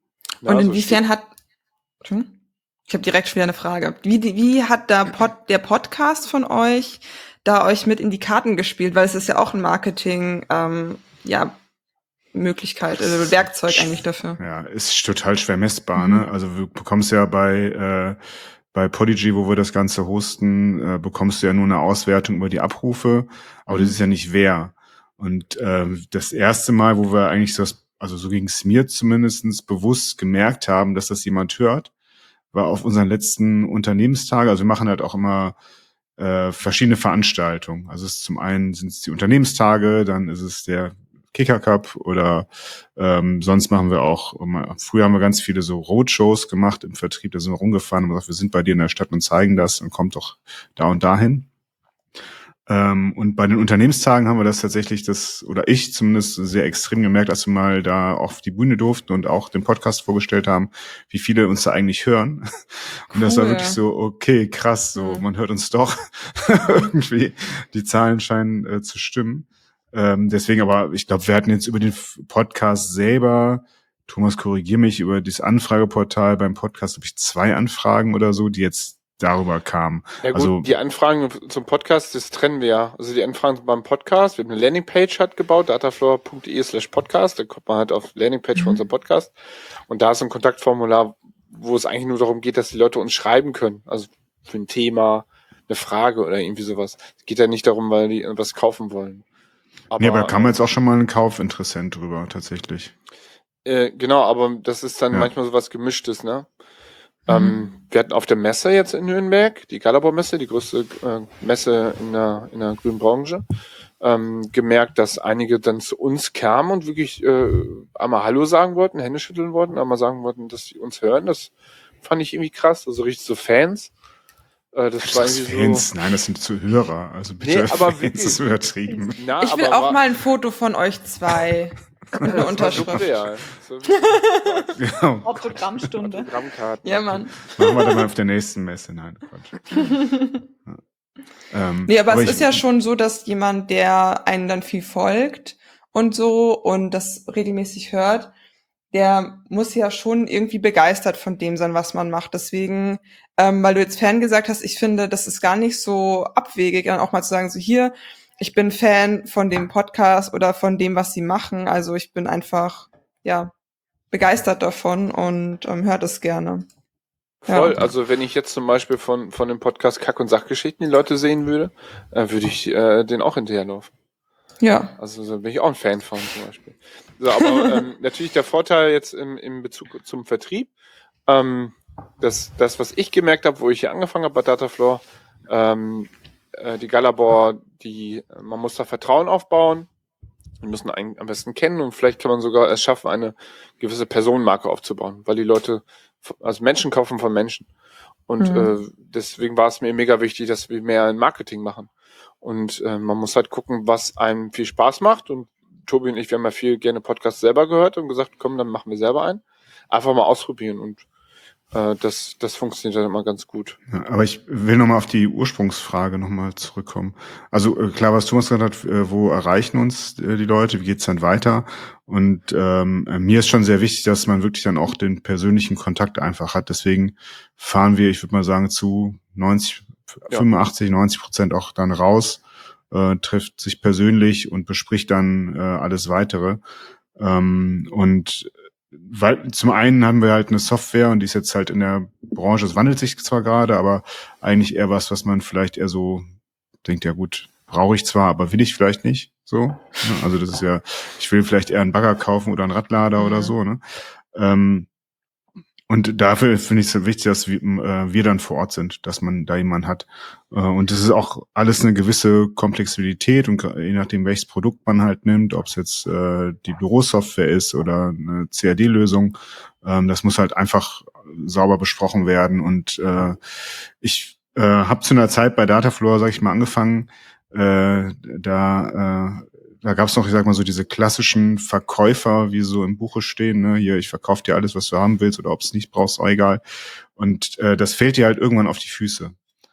Ja, Und so inwiefern hat... Hm? Ich habe direkt schon wieder eine Frage. Wie, wie hat da Pod, der Podcast von euch da euch mit in die Karten gespielt? Weil es ist ja auch ein Marketing, ähm, ja, Möglichkeit, also Werkzeug eigentlich dafür. Ja, ist total schwer messbar, Mhm. ne? Also du bekommst ja bei äh, bei Podigy, wo wir das Ganze hosten, äh, bekommst du ja nur eine Auswertung über die Abrufe, aber Mhm. das ist ja nicht wer. Und äh, das erste Mal, wo wir eigentlich so, das, also so ging es mir zumindestens bewusst gemerkt haben, dass das jemand hört, war auf unseren letzten Unternehmenstage. Also wir machen halt auch immer äh, verschiedene Veranstaltungen. Also es ist zum einen sind es die Unternehmenstage, dann ist es der Kicker Cup oder ähm, sonst machen wir auch, früher haben wir ganz viele so Roadshows gemacht im Vertrieb, da sind wir rumgefahren und gesagt, wir sind bei dir in der Stadt und zeigen das und kommt doch da und dahin. Ähm, und bei den Unternehmenstagen haben wir das tatsächlich, das oder ich zumindest sehr extrem gemerkt, als wir mal da auf die Bühne durften und auch den Podcast vorgestellt haben, wie viele uns da eigentlich hören. Und das war Cool. wirklich so, okay, krass, so, Mhm. man hört uns doch irgendwie. Die Zahlen scheinen äh, zu stimmen. Ähm, deswegen aber, ich glaube, wir hatten jetzt über den Podcast selber, Thomas, korrigier mich, über das Anfrageportal beim Podcast, habe ich zwei Anfragen oder so, die jetzt darüber kamen. Ja gut, Also die Anfragen zum Podcast, das trennen wir ja. Also die Anfragen beim Podcast, wir haben eine Landingpage halt gebaut, datafloor.de slash podcast, da kommt man halt auf Landingpage Mhm. für unseren Podcast und da ist ein Kontaktformular, wo es eigentlich nur darum geht, dass die Leute uns schreiben können, also für ein Thema, eine Frage oder irgendwie sowas. Es geht ja nicht darum, weil die was kaufen wollen. Aber, nee, aber da kam jetzt auch schon mal ein Kaufinteressent drüber, tatsächlich. Äh, genau, aber das ist dann Ja. manchmal sowas Gemischtes, ne? Mhm. Ähm, wir hatten auf der Messe jetzt in Nürnberg, die Galabor-Messe, die größte äh, Messe in der, in der grünen Branche, ähm, gemerkt, dass einige dann zu uns kamen und wirklich äh, einmal Hallo sagen wollten, Hände schütteln wollten, einmal sagen wollten, dass sie uns hören. Das fand ich irgendwie krass, also richtig so Fans. Äh, das, Das war ist irgendwie Fans, so. nein, das sind Zuhörer. Also bitte, Nee, aber Fans wirklich- ist übertrieben. Na, Ich will aber auch war- mal ein Foto von euch zwei mit einer das war Unterschrift. surreal. So Genau. Autogrammstunde. Autogrammkarten. Ja, Mann. Machen wir dann mal auf der nächsten Messe. Nein, Quatsch. Ja. Ähm, Nee, aber, es ich- ist ja schon so, dass jemand, der einen dann viel folgt und so und das regelmäßig hört, der muss ja schon irgendwie begeistert von dem sein, was man macht. Deswegen, ähm, weil du jetzt Fan gesagt hast, ich finde, das ist gar nicht so abwegig, dann auch mal zu sagen, so hier, ich bin Fan von dem Podcast oder von dem, was sie machen. Also ich bin einfach, ja, begeistert davon und ähm, hört es gerne. Voll, Ja. also wenn ich jetzt zum Beispiel von, von dem Podcast Kack- und Sachgeschichten die Leute sehen würde, äh, würde ich äh, den auch hinterherlaufen. Ja. Also so bin ich auch ein Fan von zum Beispiel. So, aber ähm, natürlich der Vorteil jetzt im, im Bezug zum Vertrieb, ähm, das, das, was ich gemerkt habe, wo ich hier angefangen habe bei Datafloor, ähm, äh, die Galabor, die, man muss da Vertrauen aufbauen, wir müssen einen am besten kennen und vielleicht kann man sogar es schaffen, eine gewisse Personenmarke aufzubauen, weil die Leute, also Menschen kaufen von Menschen. Und Mhm. äh, deswegen war es mir mega wichtig, dass wir mehr in Marketing machen. Und äh, man muss halt gucken, was einem viel Spaß macht. Und Tobi und ich, wir haben ja viel gerne Podcasts selber gehört und gesagt, komm, dann machen wir selber einen. Einfach mal ausprobieren und äh, das, das funktioniert dann immer ganz gut. Ja, aber ich will nochmal auf die Ursprungsfrage nochmal zurückkommen. Also äh, klar, was Thomas gesagt hat, äh, wo erreichen uns äh, die Leute, wie geht's dann weiter? Und ähm, äh, mir ist schon sehr wichtig, dass man wirklich dann auch den persönlichen Kontakt einfach hat. Deswegen fahren wir, ich würde mal sagen, zu neunzig, Ja. fünfundachtzig, neunzig Prozent auch dann raus, äh, trifft sich persönlich und bespricht dann äh, alles Weitere. Ähm, und weil zum einen haben wir halt eine Software und die ist jetzt halt in der Branche, es wandelt sich zwar gerade, aber eigentlich eher was, was man vielleicht eher so denkt, ja gut, brauche ich zwar, aber will ich vielleicht nicht so. Ne? Also das ist ja, ich will vielleicht eher einen Bagger kaufen oder einen Radlader Mhm. oder so. Ne? Ähm, und dafür finde ich es so wichtig, dass wir, äh, wir dann vor Ort sind, dass man da jemanden hat. Äh, und das ist auch alles eine gewisse Komplexität und je nachdem, welches Produkt man halt nimmt, ob es jetzt äh, die Bürosoftware ist oder eine C A D-Lösung, ähm, das muss halt einfach sauber besprochen werden. Und äh, ich äh, habe zu einer Zeit bei Datafloor, sag ich mal, angefangen, äh, da äh, Da gab es noch, ich sag mal so, diese klassischen Verkäufer, wie so im Buche stehen, ne, hier, ich verkaufe dir alles, was du haben willst, oder ob es nicht brauchst, auch egal. Und äh, das fällt dir halt irgendwann auf die Füße.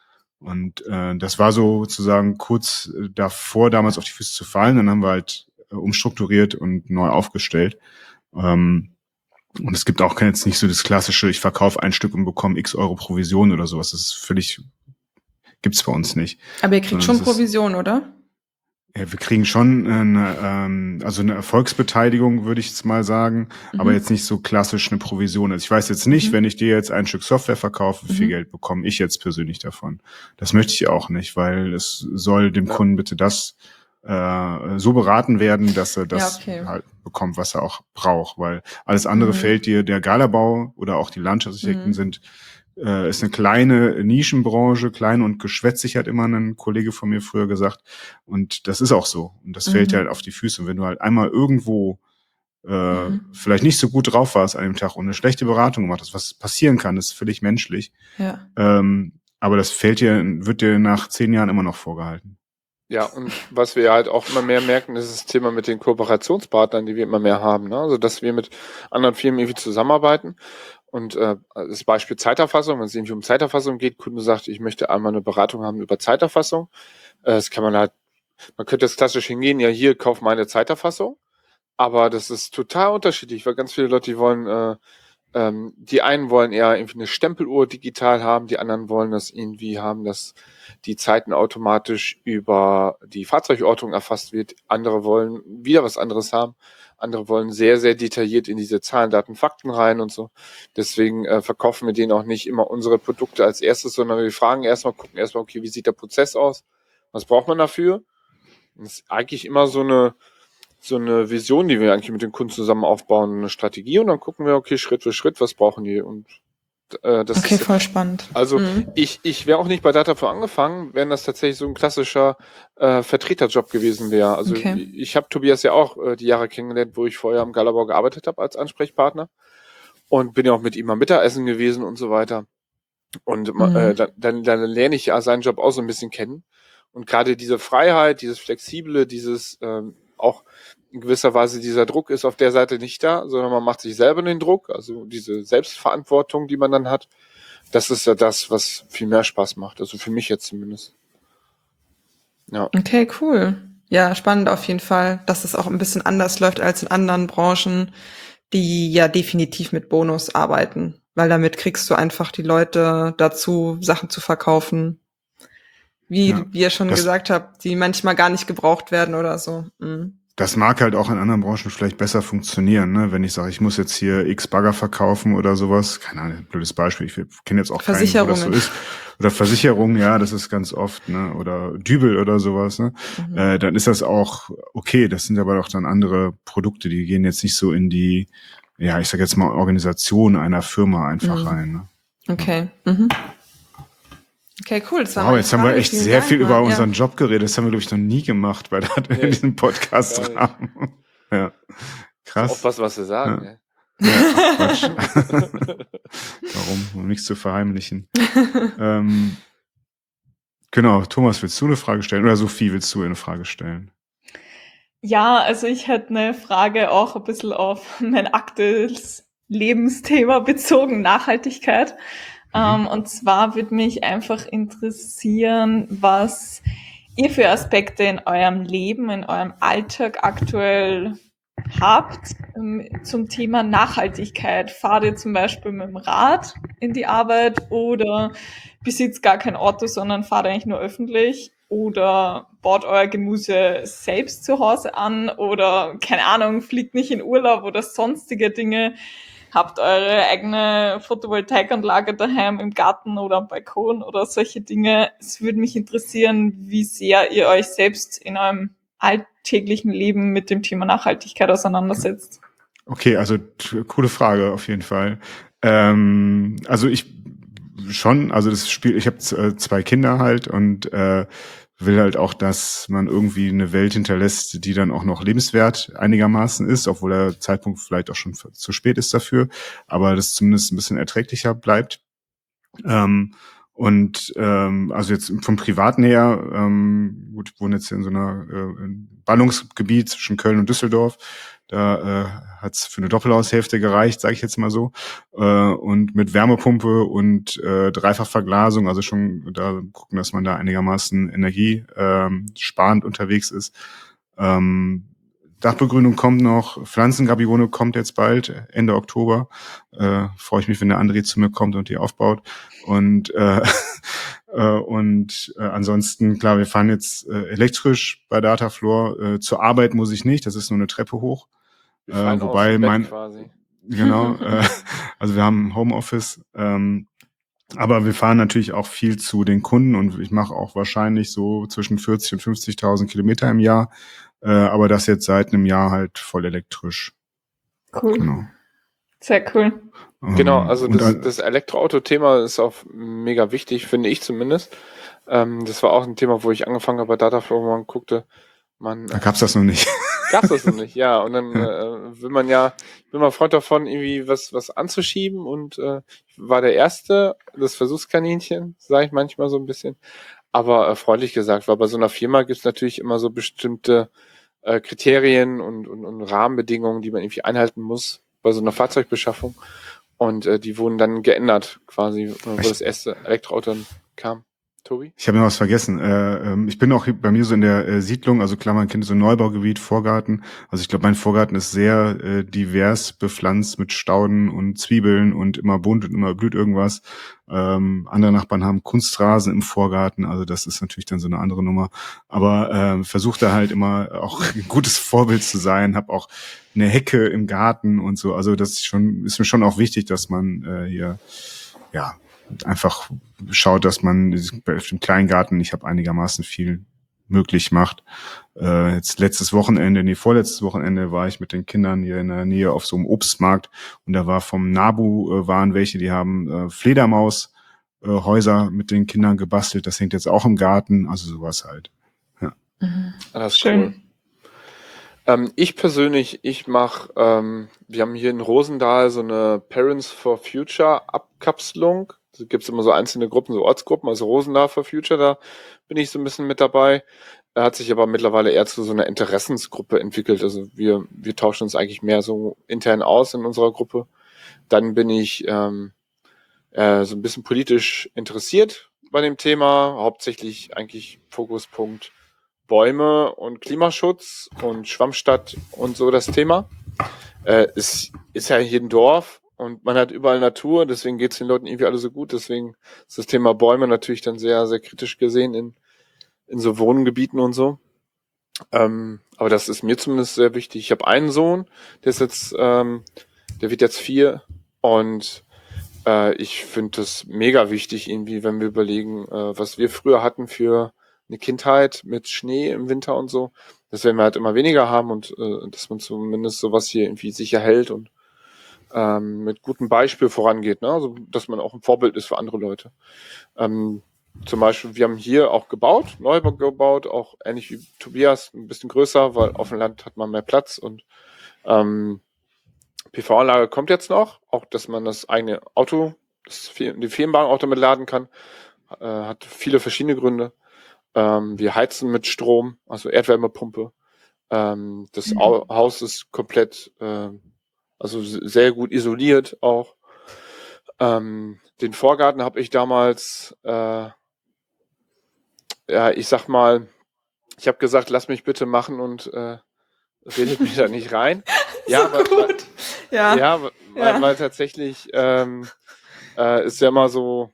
Und äh, das war so sozusagen kurz äh, davor, damals auf die Füße zu fallen. Dann haben wir halt äh, umstrukturiert und neu aufgestellt. Ähm, Und es gibt auch jetzt nicht so das klassische, ich verkaufe ein Stück und bekomme x Euro Provision oder sowas. Das ist völlig, gibt's bei uns nicht. Aber ihr kriegt Sondern schon es ist- Provision, oder? Ja, wir kriegen schon eine, ähm, also eine Erfolgsbeteiligung, würde ich jetzt mal sagen, aber Mhm. jetzt nicht so klassisch eine Provision. Also ich weiß jetzt nicht, Mhm. wie viel jetzt ein Stück Software verkaufe, wie viel Mhm. Geld bekomme ich jetzt persönlich davon. Das möchte ich auch nicht, weil es soll dem Ja. Kunden bitte das äh, so beraten werden, dass er das Ja, okay. halt bekommt, was er auch braucht, weil alles andere Mhm. fällt dir, der Galabau oder auch die Landschaftsarchitekten Mhm. sind äh, ist eine kleine Nischenbranche, klein und geschwätzig, hat immer ein Kollege von mir früher gesagt. Und das ist auch so. Und das fällt Mhm. dir halt auf die Füße. Und wenn du halt einmal irgendwo äh, Mhm. vielleicht nicht so gut drauf warst an dem Tag und eine schlechte Beratung gemacht hast, was passieren kann, ist völlig menschlich. Ja. Ähm, aber das fällt dir, wird dir nach zehn Jahren immer noch vorgehalten. Ja, und was wir halt auch immer mehr merken, ist das Thema mit den Kooperationspartnern, die wir immer mehr haben. Ne? Also, dass wir mit anderen Firmen irgendwie zusammenarbeiten. Und äh, das Beispiel Zeiterfassung, wenn es irgendwie um Zeiterfassung geht, Kunde sagt, ich möchte einmal eine Beratung haben über Zeiterfassung. Äh, das kann man halt, man könnte jetzt klassisch hingehen, ja, hier, kauf meine Zeiterfassung. Aber das ist total unterschiedlich, weil ganz viele Leute, die wollen, äh, ähm, die einen wollen eher irgendwie eine Stempeluhr digital haben, die anderen wollen das irgendwie haben, dass die Zeiten automatisch über die Fahrzeugortung erfasst wird. Andere wollen wieder was anderes haben. Andere wollen sehr, sehr detailliert in diese Zahlen, Daten, Fakten rein und so. Deswegen äh, verkaufen wir denen auch nicht immer unsere Produkte als erstes, sondern wir fragen erstmal, gucken erstmal, okay, wie sieht der Prozess aus? Was braucht man dafür? Das ist eigentlich immer so eine so eine Vision, die wir eigentlich mit den Kunden zusammen aufbauen, eine Strategie, und dann gucken wir, okay, Schritt für Schritt, was brauchen die, und äh, das Okay, ist, voll spannend. also Mhm. ich ich wäre auch nicht bei Dataflow angefangen, wenn das tatsächlich so ein klassischer äh, Vertreterjob gewesen wäre. Also Okay. ich, ich habe Tobias ja auch äh, die Jahre kennengelernt, wo ich vorher am Galabau gearbeitet habe als Ansprechpartner, und bin ja auch mit ihm am Mittagessen gewesen und so weiter. Und ma- Mhm. äh, dann, dann, dann lerne ich ja seinen Job auch so ein bisschen kennen. Und gerade diese Freiheit, dieses Flexible, dieses ähm, auch in gewisser Weise dieser Druck ist auf der Seite nicht da, sondern man macht sich selber den Druck, also diese Selbstverantwortung, die man dann hat. Das ist ja das, was viel mehr Spaß macht. Also für mich jetzt zumindest. Ja. Okay, cool. Ja, spannend auf jeden Fall, dass es auch ein bisschen anders läuft als in anderen Branchen, die ja definitiv mit Bonus arbeiten, weil damit kriegst du einfach die Leute dazu, Sachen zu verkaufen, wie, Ja. wie ihr schon Das- gesagt habt, die manchmal gar nicht gebraucht werden oder so. Mhm. Das mag halt auch in anderen Branchen vielleicht besser funktionieren, ne? Wenn ich sage, ich muss jetzt hier X Bagger verkaufen oder sowas. Keine Ahnung, blödes Beispiel. Ich kenne jetzt auch keinen, wo das so Versicherungen. ist. Oder Versicherungen, ja, das ist ganz oft, ne? Oder Dübel oder sowas, ne? Mhm. Äh, dann ist das auch okay. Das sind aber doch dann andere Produkte, die gehen jetzt nicht so in die, ja, ich sag jetzt mal, Organisation einer Firma einfach Mhm. rein, ne? Okay. Mhm. Okay, cool. Das war Wow, meine jetzt haben wir Frage. echt Vielen sehr Dank, viel über Mann. unseren Job geredet. Das haben wir, glaube ich, noch nie gemacht bei der, Nee, in diesem gar Podcast-Rahmen. Ja. Also Krass. aufpassen, was wir sagen. Ja. Ja. Ja, ach, Quatsch. Warum? Um nichts zu verheimlichen. ähm, genau, Thomas, willst du eine Frage stellen? Oder Sophie, willst du eine Frage stellen? Ja, also ich hätte eine Frage auch ein bisschen auf mein aktuelles Lebensthema bezogen, Nachhaltigkeit. Mhm. Ähm, und zwar würde mich einfach interessieren, was ihr für Aspekte in eurem Leben, in eurem Alltag aktuell habt ähm, zum Thema Nachhaltigkeit. Fahrt ihr zum Beispiel mit dem Rad in die Arbeit oder besitzt gar kein Auto, sondern fahrt eigentlich nur öffentlich? Oder baut euer Gemüse selbst zu Hause an? Oder, keine Ahnung, fliegt nicht in Urlaub oder sonstige Dinge? Habt eure eigene Photovoltaikanlage daheim im Garten oder am Balkon oder solche Dinge? Es würde mich interessieren, wie sehr ihr euch selbst in eurem alltäglichen Leben mit dem Thema Nachhaltigkeit auseinandersetzt. Okay, also t- coole Frage auf jeden Fall. Ähm, also ich schon, also das Spiel, ich habe äh, zwei Kinder halt und äh, will halt auch, dass man irgendwie eine Welt hinterlässt, die dann auch noch lebenswert einigermaßen ist, obwohl der Zeitpunkt vielleicht auch schon f- zu spät ist dafür, aber das zumindest ein bisschen erträglicher bleibt. Ähm, und ähm, also jetzt vom Privaten her, ähm, gut, ich wohne jetzt hier in so einer äh, in Ballungsgebiet zwischen Köln und Düsseldorf. Da äh, hat es für eine Doppelhaushälfte gereicht, sage ich jetzt mal so. Äh, und mit Wärmepumpe und äh, Dreifachverglasung, also schon da gucken, dass man da einigermaßen energiesparend ähm, sparend unterwegs ist. Ähm, Dachbegrünung kommt noch, Pflanzengabione kommt jetzt bald, Ende Oktober. Äh, freue ich mich, wenn der André zu mir kommt und die aufbaut. Und äh, äh, und äh, ansonsten, klar, wir fahren jetzt äh, elektrisch bei Datafloor. Äh, zur Arbeit muss ich nicht, das ist nur eine Treppe hoch. Wir fallen Äh, wobei aus dem Bett mein quasi. Genau, äh, also wir haben Homeoffice, ähm, aber wir fahren natürlich auch viel zu den Kunden und ich mache auch wahrscheinlich so zwischen vierzig und fünfzigtausend Kilometer im Jahr, äh, aber das jetzt seit einem Jahr halt voll elektrisch. Cool. Genau. Sehr cool. Genau, Ähm, also und das, dann- das Elektroauto-Thema ist auch mega wichtig, finde ich zumindest. Ähm, das war auch ein Thema, wo ich angefangen habe bei Dataflow, wo man guckte, man Da gab's das noch nicht. gab's das noch nicht, ja. Und dann äh, will man ja, ich bin mal Freund davon, irgendwie was was anzuschieben und äh, ich war der Erste, das Versuchskaninchen, sage ich manchmal so ein bisschen. Aber äh, freundlich gesagt, weil bei so einer Firma gibt's natürlich immer so bestimmte äh, Kriterien und, und, und Rahmenbedingungen, die man irgendwie einhalten muss bei so einer Fahrzeugbeschaffung. Und äh, die wurden dann geändert, quasi, äh, wo das erste Elektroauto dann kam. Tobi? Ich habe noch was vergessen. Äh, ähm, ich bin auch hier bei mir so in der äh, Siedlung, also klar, man kennt so ein Neubaugebiet, Vorgarten. Also ich glaube, mein Vorgarten ist sehr äh, divers bepflanzt mit Stauden und Zwiebeln und immer bunt und immer blüht irgendwas. Ähm, andere Nachbarn haben Kunstrasen im Vorgarten, also das ist natürlich dann so eine andere Nummer. Aber äh, versuche da halt immer auch ein gutes Vorbild zu sein, habe auch eine Hecke im Garten und so. Also das ist schon, ist mir schon auch wichtig, dass man äh, hier ja einfach schaut, dass man auf dem Kleingarten, ich habe einigermaßen viel möglich macht. Äh, jetzt letztes Wochenende, nee, vorletztes Wochenende war ich mit den Kindern hier in der Nähe auf so einem Obstmarkt und da war vom NABU äh, waren welche, die haben äh, Fledermaus äh, Häuser mit den Kindern gebastelt. Das hängt jetzt auch im Garten, also sowas halt. Ja. Mhm. Ah, das ist Schön. cool. Ähm, ich persönlich, ich mache, ähm, wir haben hier in Rosendahl so eine Parents for Future Abkapselung. Da gibt's immer so einzelne Gruppen, so Ortsgruppen, also Rosendahl for Future, da bin ich so ein bisschen mit dabei. Er hat sich aber mittlerweile eher zu so einer Interessensgruppe entwickelt. Also wir, wir tauschen uns eigentlich mehr so intern aus in unserer Gruppe. Dann bin ich ähm, äh, so ein bisschen politisch interessiert bei dem Thema, hauptsächlich eigentlich Fokuspunkt Bäume und Klimaschutz und Schwammstadt und so das Thema. Äh, es ist ja hier ein Dorf und man hat überall Natur, deswegen geht es den Leuten irgendwie alle so gut. Deswegen ist das Thema Bäume natürlich dann sehr, sehr kritisch gesehen in, in so Wohngebieten und so. Ähm, aber das ist mir zumindest sehr wichtig. Ich habe einen Sohn, der ist jetzt, ähm, der wird jetzt vier und äh, ich finde das mega wichtig, irgendwie, wenn wir überlegen, äh, was wir früher hatten für eine Kindheit mit Schnee im Winter und so, das werden wir halt immer weniger haben und äh, dass man zumindest sowas hier irgendwie sicher hält und ähm, mit gutem Beispiel vorangeht, ne? Also dass man auch ein Vorbild ist für andere Leute. Ähm, zum Beispiel, wir haben hier auch gebaut, neu gebaut, auch ähnlich wie Tobias, ein bisschen größer, weil auf dem Land hat man mehr Platz und ähm, P V-Anlage kommt jetzt noch, auch dass man das eigene Auto, das Fir- die Firmenwagenauto mitladen kann, äh, hat viele verschiedene Gründe. Ähm, wir heizen mit Strom, also Erdwärmepumpe. Ähm, das Mhm. Au Haus ist komplett, äh, also s- sehr gut isoliert auch. Ähm, den Vorgarten habe ich damals, äh, ja, ich sag mal, ich habe gesagt, lass mich bitte machen und äh, redet mich da nicht rein. Ja, so weil, weil, gut. Ja. ja, weil, Ja. weil tatsächlich ähm, äh, es ja immer so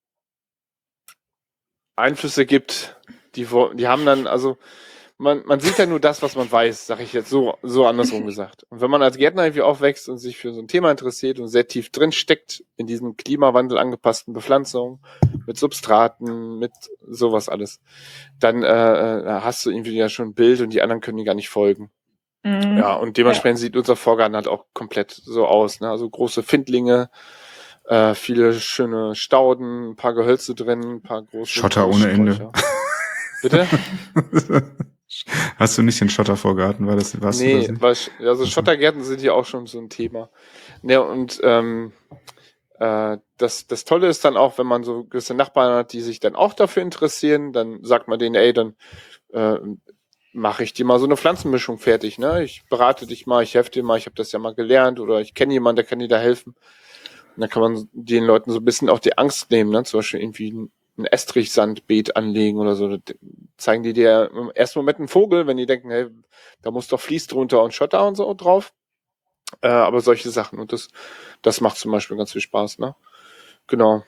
Einflüsse gibt, die, wo- die haben dann, also man, man sieht ja nur das, was man weiß, sage ich jetzt so, so andersrum gesagt. Und wenn man als Gärtner irgendwie aufwächst und sich für so ein Thema interessiert und sehr tief drin steckt in diesen Klimawandel angepassten Bepflanzungen, mit Substraten, mit sowas alles, dann äh, äh, hast du irgendwie ja schon ein Bild und die anderen können dir gar nicht folgen. Mhm. Ja, und dementsprechend sieht unser Vorgarten halt auch komplett so aus. Ne? Also große Findlinge, äh, viele schöne Stauden, ein paar Gehölze drin, ein paar große Schotter ohne Ende. Großsträucher. Bitte? Hast du nicht den Schottervorgarten? War das, warst du Nee, das nicht? weil, Sch- also Schottergärten sind ja auch schon so ein Thema. Ne, und ähm, äh, das, das Tolle ist dann auch, wenn man so gewisse Nachbarn hat, die sich dann auch dafür interessieren, dann sagt man denen, ey, dann äh, mache ich dir mal so eine Pflanzenmischung fertig, ne? Ich berate dich mal, ich helfe dir mal, ich habe das ja mal gelernt oder ich kenne jemanden, der kann dir da helfen. Und dann kann man den Leuten so ein bisschen auch die Angst nehmen, ne? Zum Beispiel irgendwie ein, ein Estrichsandbeet anlegen oder so. zeigen die dir im ersten Moment einen Vogel, wenn die denken, hey, da muss doch Vlies drunter und Schotter und so drauf. Äh, aber solche Sachen. Und das, das macht zum Beispiel ganz viel Spaß, ne? Genau.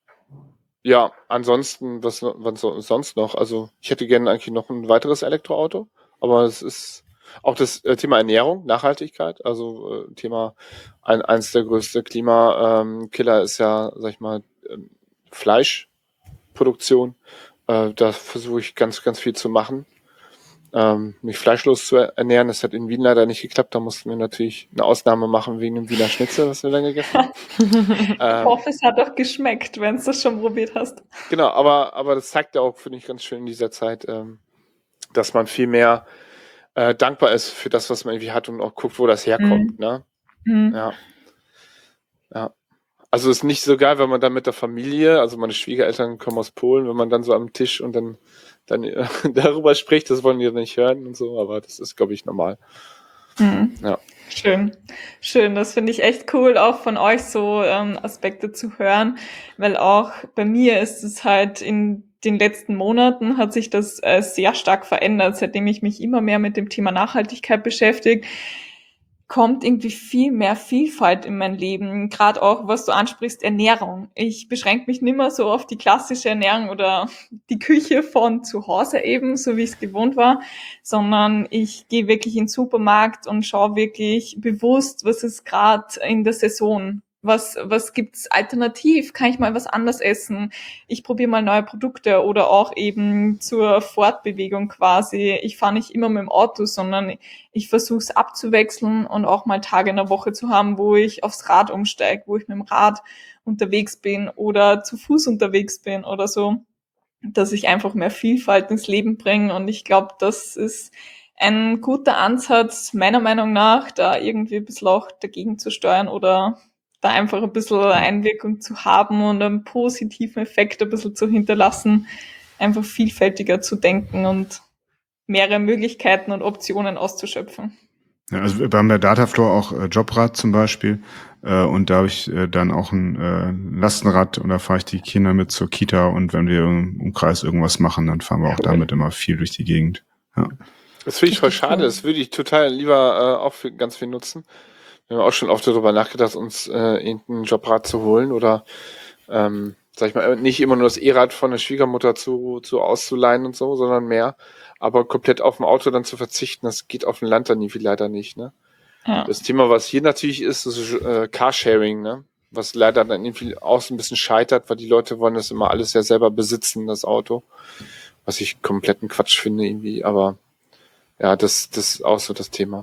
Ja, ansonsten, was, was so- sonst noch? Also, ich hätte gerne eigentlich noch ein weiteres Elektroauto, aber es ist auch das äh, Thema Ernährung, Nachhaltigkeit, also äh, Thema, ein, eins der größten Klimakiller ähm, Killer ist ja, sag ich mal, ähm, Fleischproduktion. Äh, da versuche ich ganz, ganz viel zu machen, ähm, mich fleischlos zu ernähren. Das hat in Wien leider nicht geklappt. Da mussten wir natürlich eine Ausnahme machen wegen dem Wiener Schnitzel, was wir dann gegessen haben. Ich Ähm, hoffe, es hat auch geschmeckt, wenn du das schon probiert hast. Genau, aber, aber das zeigt ja auch, finde ich, ganz schön in dieser Zeit, ähm, dass man viel mehr äh, dankbar ist für das, was man irgendwie hat und auch guckt, wo das herkommt. Mhm. Ne? Mhm. Ja, ja. Also es ist nicht so geil, wenn man dann mit der Familie, also meine Schwiegereltern kommen aus Polen, wenn man dann so am Tisch und dann, dann äh, darüber spricht, das wollen die nicht hören und so, aber das ist, glaube ich, normal. Mhm. Ja. Schön, schön. Das finde ich echt cool, auch von euch so ähm, Aspekte zu hören, weil auch bei mir ist es halt in den letzten Monaten hat sich das äh, sehr stark verändert, seitdem ich mich immer mehr mit dem Thema Nachhaltigkeit beschäftige, kommt irgendwie viel mehr Vielfalt in mein Leben, gerade auch, was du ansprichst, Ernährung. Ich beschränke mich nicht mehr so auf die klassische Ernährung oder die Küche von zu Hause eben, so wie ich es gewohnt war, sondern ich gehe wirklich in den Supermarkt und schaue wirklich bewusst, was ist gerade in der Saison. Was, was gibt's alternativ? Kann ich mal was anderes essen? Ich probiere mal neue Produkte oder auch eben zur Fortbewegung quasi. Ich fahre nicht immer mit dem Auto, sondern ich versuche es abzuwechseln und auch mal Tage in der Woche zu haben, wo ich aufs Rad umsteige, wo ich mit dem Rad unterwegs bin oder zu Fuß unterwegs bin oder so, dass ich einfach mehr Vielfalt ins Leben bringe. Und ich glaube, das ist ein guter Ansatz, meiner Meinung nach, da irgendwie ein bisschen auch dagegen zu steuern oder da einfach ein bisschen Einwirkung zu haben und einen positiven Effekt ein bisschen zu hinterlassen, einfach vielfältiger zu denken und mehrere Möglichkeiten und Optionen auszuschöpfen. Ja, also wir haben bei Dataflow auch äh, Jobrad zum Beispiel äh, und da habe ich äh, dann auch ein äh, Lastenrad und da fahre ich die Kinder mit zur Kita und wenn wir im Umkreis irgendwas machen, dann fahren wir auch damit immer viel durch die Gegend. Ja. Das finde ich voll Richtig schade, cool. das würde ich total lieber äh, auch für ganz viel nutzen. Wir haben auch schon oft darüber nachgedacht, uns äh, irgendein Jobrad zu holen oder ähm, sag ich mal, nicht immer nur das E-Rad von der Schwiegermutter zu, zu auszuleihen und so, sondern mehr. Aber komplett auf dem Auto dann zu verzichten, das geht auf dem Land dann irgendwie leider nicht, ne? Ja. Das Thema, was hier natürlich ist, ist äh, Carsharing, ne? Was leider dann irgendwie auch so ein bisschen scheitert, weil die Leute wollen das immer alles ja selber besitzen, das Auto. Was ich kompletten Quatsch finde irgendwie, aber ja, das, das ist auch so das Thema.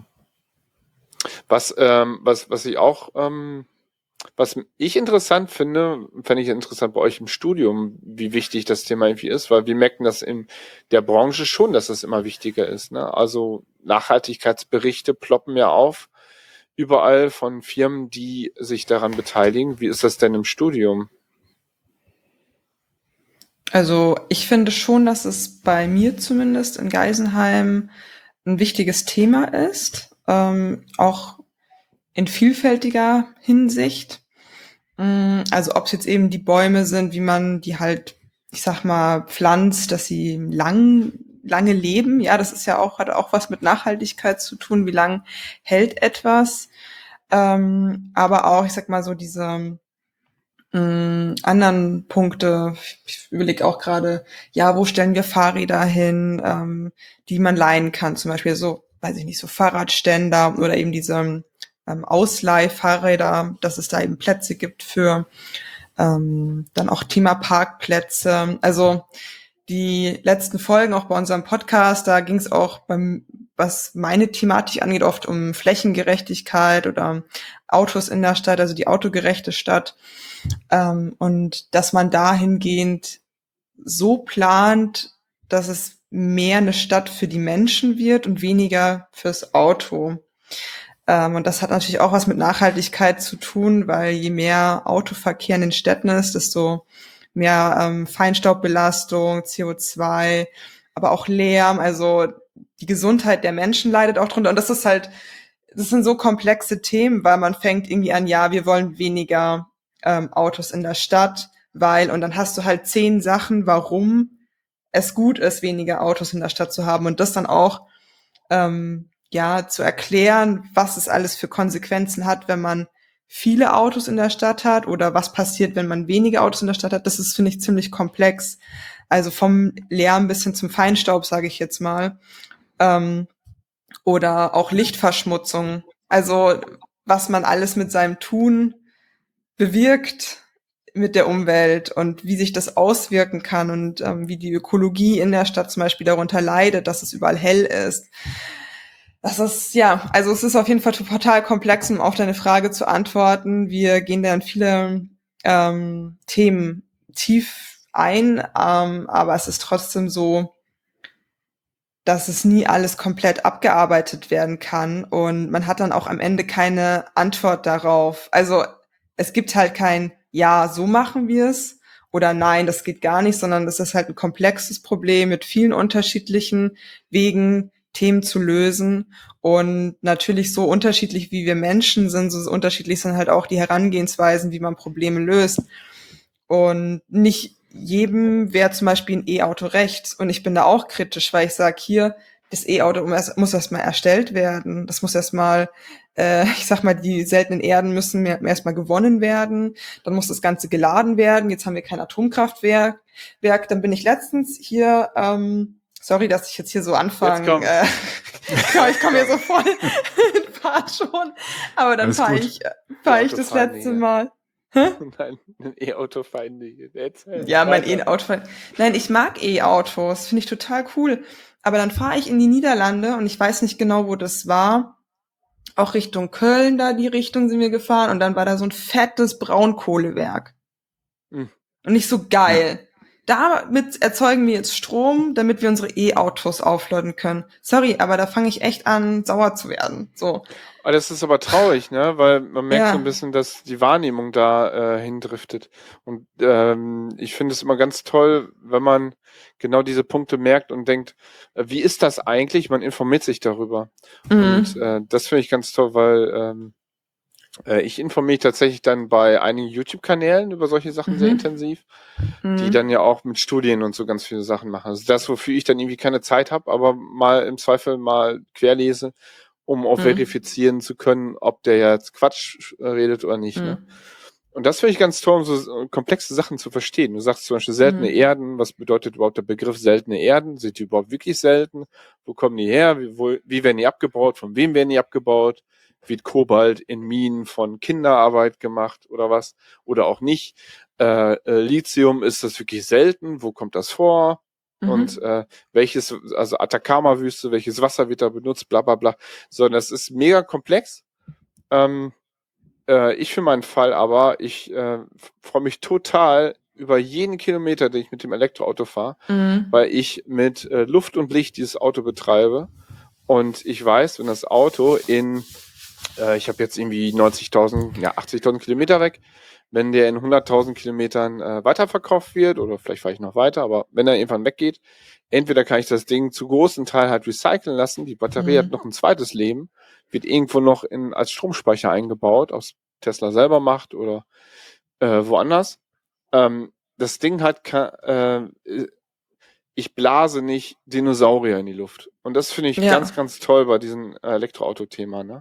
Was, ähm, was, was ich auch, ähm, was ich interessant finde, fände ich interessant bei euch im Studium, wie wichtig das Thema irgendwie ist, weil wir merken das in der Branche schon, dass es immer wichtiger ist, ne? Also Nachhaltigkeitsberichte ploppen ja auf, überall von Firmen, die sich daran beteiligen. Wie ist das denn im Studium? Also ich finde schon, dass es bei mir zumindest in Geisenheim ein wichtiges Thema ist, ähm, auch in vielfältiger Hinsicht. Mm, Also ob es jetzt eben die Bäume sind, wie man die halt, ich sag mal, pflanzt, dass sie lang, lange leben. Ja, das ist ja auch, hat auch was mit Nachhaltigkeit zu tun. Wie lang hält etwas? Ähm, aber auch, ich sag mal so, diese mh, anderen Punkte. Ich überlege auch gerade, ja, wo stellen wir Fahrräder hin, ähm, die man leihen kann, zum Beispiel so, weiß ich nicht, so Fahrradständer oder eben diese ähm, Ausleihfahrräder, dass es da eben Plätze gibt für ähm, dann auch Thema Parkplätze. Also die letzten Folgen auch bei unserem Podcast, da ging es auch beim, was meine Thematik angeht, oft um Flächengerechtigkeit oder Autos in der Stadt, also die autogerechte Stadt. Ähm, und dass man dahingehend so plant, dass es mehr eine Stadt für die Menschen wird und weniger fürs Auto. Ähm, und das hat natürlich auch was mit Nachhaltigkeit zu tun, weil je mehr Autoverkehr in den Städten ist, desto mehr ähm, Feinstaubbelastung, C O zwei, aber auch Lärm, also die Gesundheit der Menschen leidet auch drunter. Und das ist halt, das sind so komplexe Themen, weil man fängt irgendwie an, ja, wir wollen weniger ähm, Autos in der Stadt, weil, und dann hast du halt zehn Sachen, warum es gut ist, weniger Autos in der Stadt zu haben und das dann auch ähm, ja zu erklären, was es alles für Konsequenzen hat, wenn man viele Autos in der Stadt hat oder was passiert, wenn man wenige Autos in der Stadt hat. Das ist, finde ich, ziemlich komplex. Also vom Lärm bis hin zum Feinstaub, sage ich jetzt mal. Ähm, oder auch Lichtverschmutzung. Also was man alles mit seinem Tun bewirkt mit der Umwelt und wie sich das auswirken kann und ähm, wie die Ökologie in der Stadt zum Beispiel darunter leidet, dass es überall hell ist. Das ist, ja, also es ist auf jeden Fall total komplex, um auf deine Frage zu antworten. Wir gehen da in viele ähm, Themen tief ein, ähm, aber es ist trotzdem so, dass es nie alles komplett abgearbeitet werden kann und man hat dann auch am Ende keine Antwort darauf. Also es gibt halt kein Ja, so machen wir es oder Nein, das geht gar nicht, sondern es ist halt ein komplexes Problem mit vielen unterschiedlichen Wegen, Themen zu lösen und natürlich so unterschiedlich, wie wir Menschen sind, so unterschiedlich sind halt auch die Herangehensweisen, wie man Probleme löst und nicht jedem wäre zum Beispiel ein E-Auto recht. Und ich bin da auch kritisch, weil ich sage, hier, das E-Auto muss erstmal erstellt werden. Das muss erstmal, äh, ich sag mal, die seltenen Erden müssen erstmal gewonnen werden. Dann muss das Ganze geladen werden. Jetzt haben wir kein Atomkraftwerk. Werk. Dann bin ich letztens hier, ähm, sorry, dass ich jetzt hier so anfange. Äh, ich komme hier so voll in Fahrt schon. Aber dann fahre ich, fahr ich das letzte Mal. Hä? Nein, ein E-Auto-feindlich. Ja, mein E-Auto. Nein, ich mag E-Autos, finde ich total cool. Aber dann fahre ich in die Niederlande und ich weiß nicht genau, wo das war. Auch Richtung Köln, da die Richtung sind wir gefahren. Und dann war da so ein fettes Braunkohlewerk. Hm. Und nicht so geil. Damit erzeugen wir jetzt Strom, damit wir unsere E-Autos aufladen können. Sorry, aber da fange ich echt an, sauer zu werden. So. Oh, das ist aber traurig, ne? Weil man merkt ja so ein bisschen, dass die Wahrnehmung da äh, hindriftet. Und ähm, ich finde es immer ganz toll, wenn man genau diese Punkte merkt und denkt, äh, wie ist das eigentlich? Man informiert sich darüber. Mhm. Und äh, das finde ich ganz toll, weil ähm, äh, ich informiere mich tatsächlich dann bei einigen YouTube-Kanälen über solche Sachen mhm. sehr intensiv, mhm. die dann ja auch mit Studien und so ganz viele Sachen machen. Also das, wofür ich dann irgendwie keine Zeit habe, aber mal im Zweifel mal querlese, um auch mhm. verifizieren zu können, ob der jetzt Quatsch redet oder nicht. Mhm. Ne? Und das finde ich ganz toll, um so komplexe Sachen zu verstehen. Du sagst zum Beispiel seltene mhm. Erden. Was bedeutet überhaupt der Begriff seltene Erden? Sind die überhaupt wirklich selten? Wo kommen die her? Wie, wo, wie werden die abgebaut? Von wem werden die abgebaut? Wird Kobalt in Minen von Kinderarbeit gemacht oder was? Oder auch nicht? Äh, äh, Lithium, ist das wirklich selten? Wo kommt das vor? Mhm. Und äh, welches, also Atacama-Wüste, welches Wasser wird da benutzt, bla bla bla. So, das ist mega komplex. Ähm, äh, ich für meinen Fall aber, ich äh, freue mich total über jeden Kilometer, den ich mit dem Elektroauto fahre, mhm. weil ich mit äh, Luft und Licht dieses Auto betreibe. Und ich weiß, wenn das Auto in, äh, ich habe jetzt irgendwie neunzigtausend, ja achtzigtausend Kilometer weg, wenn der in hunderttausend Kilometern äh, weiterverkauft wird, oder vielleicht fahre ich noch weiter, aber wenn er irgendwann weggeht, entweder kann ich das Ding zu großen Teil halt recyceln lassen, die Batterie mhm. hat noch ein zweites Leben, wird irgendwo noch in, als Stromspeicher eingebaut, aus Tesla selber macht oder äh, woanders. Ähm, das Ding hat, ka- äh, ich blase nicht Dinosaurier in die Luft. Und das finde ich ja. ganz, ganz toll bei diesem Elektroauto-Thema. Ne?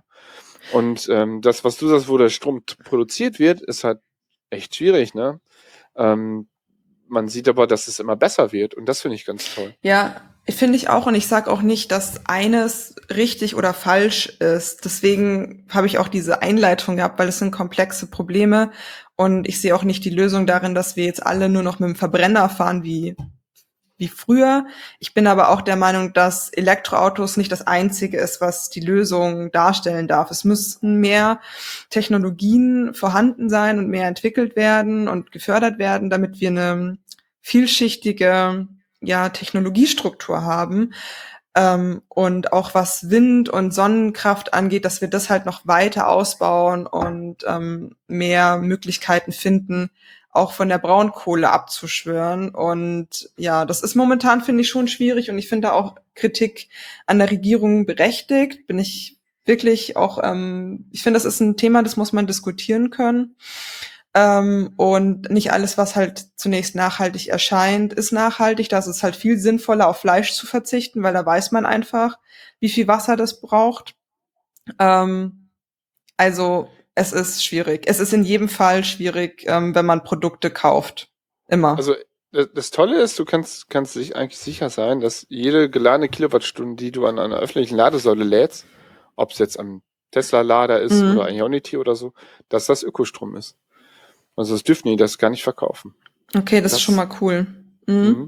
Und ähm, das, was du sagst, wo der Strom t- produziert wird, ist halt echt schwierig, ne? Ähm, man sieht aber, dass es immer besser wird und das finde ich ganz toll. Ja, finde ich auch und ich sage auch nicht, dass eines richtig oder falsch ist. Deswegen habe ich auch diese Einleitung gehabt, weil es sind komplexe Probleme und ich sehe auch nicht die Lösung darin, dass wir jetzt alle nur noch mit dem Verbrenner fahren wie wie früher. Ich bin aber auch der Meinung, dass Elektroautos nicht das Einzige ist, was die Lösung darstellen darf. Es müssten mehr Technologien vorhanden sein und mehr entwickelt werden und gefördert werden, damit wir eine vielschichtige ja, Technologiestruktur haben. Ähm, und auch was Wind- und Sonnenkraft angeht, dass wir das halt noch weiter ausbauen und ähm, mehr Möglichkeiten finden, auch von der Braunkohle abzuschwören. Und ja, das ist momentan, finde ich, schon schwierig. Und ich finde auch Kritik an der Regierung berechtigt. Bin ich wirklich auch, ähm, ich finde, das ist ein Thema, das muss man diskutieren können. Ähm, und nicht alles, was halt zunächst nachhaltig erscheint, ist nachhaltig. Das ist halt viel sinnvoller, auf Fleisch zu verzichten, weil da weiß man einfach, wie viel Wasser das braucht. Ähm, also es ist schwierig. Es ist in jedem Fall schwierig, ähm, wenn man Produkte kauft. Immer. Also das, das Tolle ist, du kannst, kannst dich eigentlich sicher sein, dass jede geladene Kilowattstunde, die du an einer öffentlichen Ladesäule lädst, ob es jetzt am Tesla-Lader ist Mhm. oder ein Ionity oder so, dass das Ökostrom ist. Also das dürfen die das gar nicht verkaufen. Okay, das, Das- ist schon mal cool. Mhm. Mhm.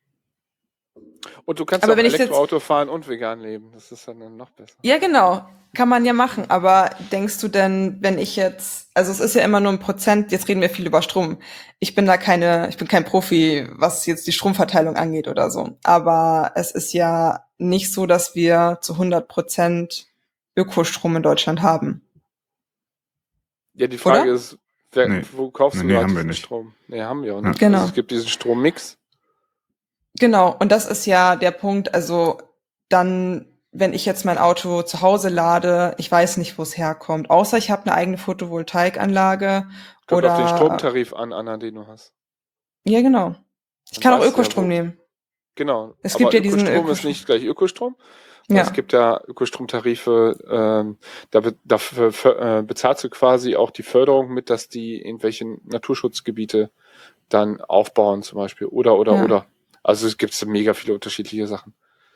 Und du kannst Aber auch wenn ich jetzt- Elektroauto fahren und vegan leben. Das ist dann noch besser. Ja, genau. Kann man ja machen. Aber denkst du denn, wenn ich jetzt, also es ist ja immer nur ein Prozent, jetzt reden wir viel über Strom. Ich bin da keine, ich bin kein Profi, was jetzt die Stromverteilung angeht oder so. Aber es ist ja nicht so, dass wir zu hundert Prozent Ökostrom in Deutschland haben. Ja, die Frage Oder? ist, wer, Nee. wo kaufst Nee, du nee, gerade haben wir diesen nicht. Strom? Nee, haben wir auch Ja. nicht. Genau. Also es gibt diesen Strommix. Genau. Und das ist ja der Punkt. Also dann, wenn ich jetzt mein Auto zu Hause lade, ich weiß nicht, wo es herkommt. Außer ich habe eine eigene Photovoltaikanlage. Kommt Oder auf den Stromtarif an, Anna, den du hast. Ja, genau. Ich Dann kann auch weißt du ja, Ökostrom wo- nehmen. Genau. Es Aber gibt ja diesen Ökostrom ist Ökostrom. nicht gleich Ökostrom. Ja. Es gibt ja Ökostromtarife, ähm, da be- dafür für, äh, bezahlst du quasi auch die Förderung mit, dass die irgendwelche Naturschutzgebiete dann aufbauen zum Beispiel. Oder, oder, Ja. oder. Also es gibt mega viele unterschiedliche Sachen.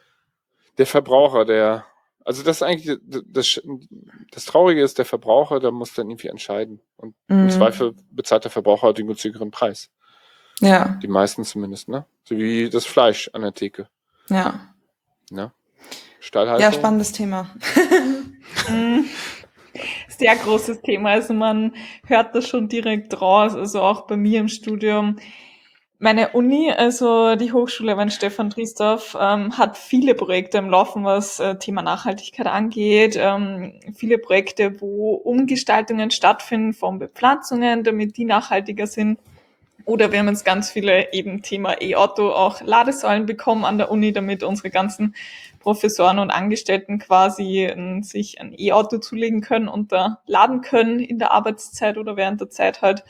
Der Verbraucher, der, also das ist eigentlich, das, das Traurige ist, der Verbraucher, der muss dann irgendwie entscheiden. Und im Mhm. Zweifel bezahlt der Verbraucher den günstigeren Preis. Ja, Die meisten zumindest, ne? So wie das Fleisch an der Theke, ja. ne? Stallhaltung. Ja, spannendes Thema. Mm, Sehr großes Thema. Also man hört das schon direkt raus. Also auch bei mir im Studium. Meine Uni, also die Hochschule Weinstefan Triesdorf, ähm, hat viele Projekte im Laufen, was äh, Thema Nachhaltigkeit angeht. Ähm, viele Projekte, wo Umgestaltungen stattfinden von Bepflanzungen, damit die nachhaltiger sind. Oder wir haben jetzt ganz viele eben Thema E-Auto auch Ladesäulen bekommen an der Uni, damit unsere ganzen Professoren und Angestellten quasi äh, sich ein E-Auto zulegen können und da laden können in der Arbeitszeit oder während der Zeit halt.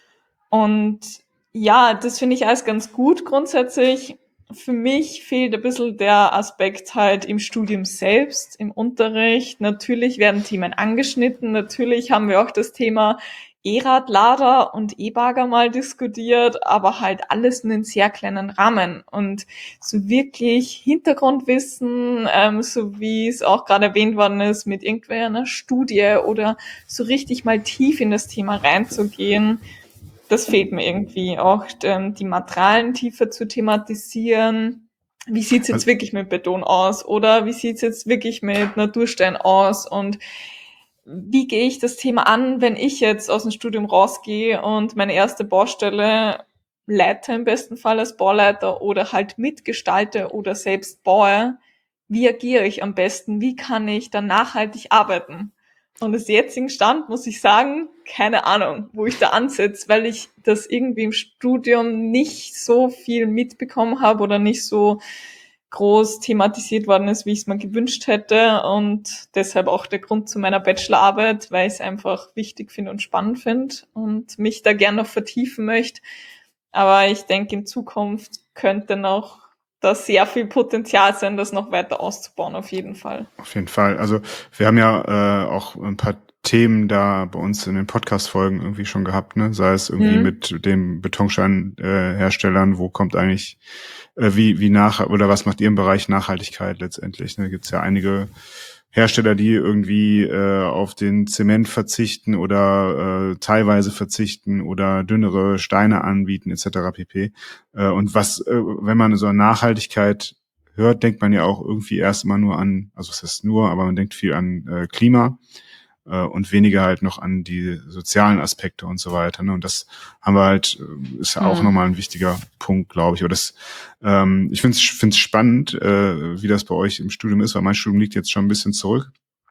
Und ja, das finde ich alles ganz gut grundsätzlich. Für mich fehlt ein bisschen der Aspekt halt im Studium selbst, im Unterricht. Natürlich werden Themen angeschnitten. Natürlich haben wir auch das Thema E-Radlader und E-Bagger mal diskutiert, aber halt alles in einem sehr kleinen Rahmen. Und so wirklich Hintergrundwissen, ähm, so wie es auch gerade erwähnt worden ist, mit irgendeiner Studie oder so richtig mal tief in das Thema reinzugehen, das fehlt mir irgendwie. Auch ähm, die Materialien tiefer zu thematisieren. Wie sieht's jetzt Also- wirklich mit Beton aus? Oder wie sieht's jetzt wirklich mit Naturstein aus? Und wie gehe ich das Thema an, wenn ich jetzt aus dem Studium rausgehe und meine erste Baustelle leite, im besten Fall als Bauleiter oder halt mitgestalte oder selbst baue? Wie agiere ich am besten? Wie kann ich dann nachhaltig arbeiten? Und des jetzigen Stand muss ich sagen, keine Ahnung, wo ich da ansetze, weil ich das irgendwie im Studium nicht so viel mitbekommen habe oder nicht so groß thematisiert worden ist, wie ich es mir gewünscht hätte. Und deshalb auch der Grund zu meiner Bachelorarbeit, weil ich es einfach wichtig finde und spannend finde und mich da gern noch vertiefen möchte. Aber ich denke, in Zukunft könnte noch da sehr viel Potenzial sein, das noch weiter auszubauen, auf jeden Fall. Auf jeden Fall. Also wir haben ja äh, auch ein paar Themen da bei uns in den Podcast-Folgen irgendwie schon gehabt, ne? Sei es irgendwie Mhm. mit dem Betonsteinherstellern, äh, Herstellern, wo kommt eigentlich, äh, wie, wie nach, oder was macht ihr im Bereich Nachhaltigkeit letztendlich? Ne? Gibt es ja einige Hersteller, die irgendwie äh, auf den Zement verzichten oder äh, teilweise verzichten oder dünnere Steine anbieten, et cetera pp. Äh, und was, äh, wenn man so an Nachhaltigkeit hört, denkt man ja auch irgendwie erst mal nur an, also es ist nur, aber man denkt viel an äh, Klima äh, und weniger halt noch an die sozialen Aspekte und so weiter. Ne? Und das haben wir halt, äh, ist ja auch Mhm. nochmal ein wichtiger Punkt, glaube ich. Aber das, ähm, ich finde es find's spannend, äh, wie das bei euch im Studium ist, weil mein Studium liegt jetzt schon ein bisschen zurück.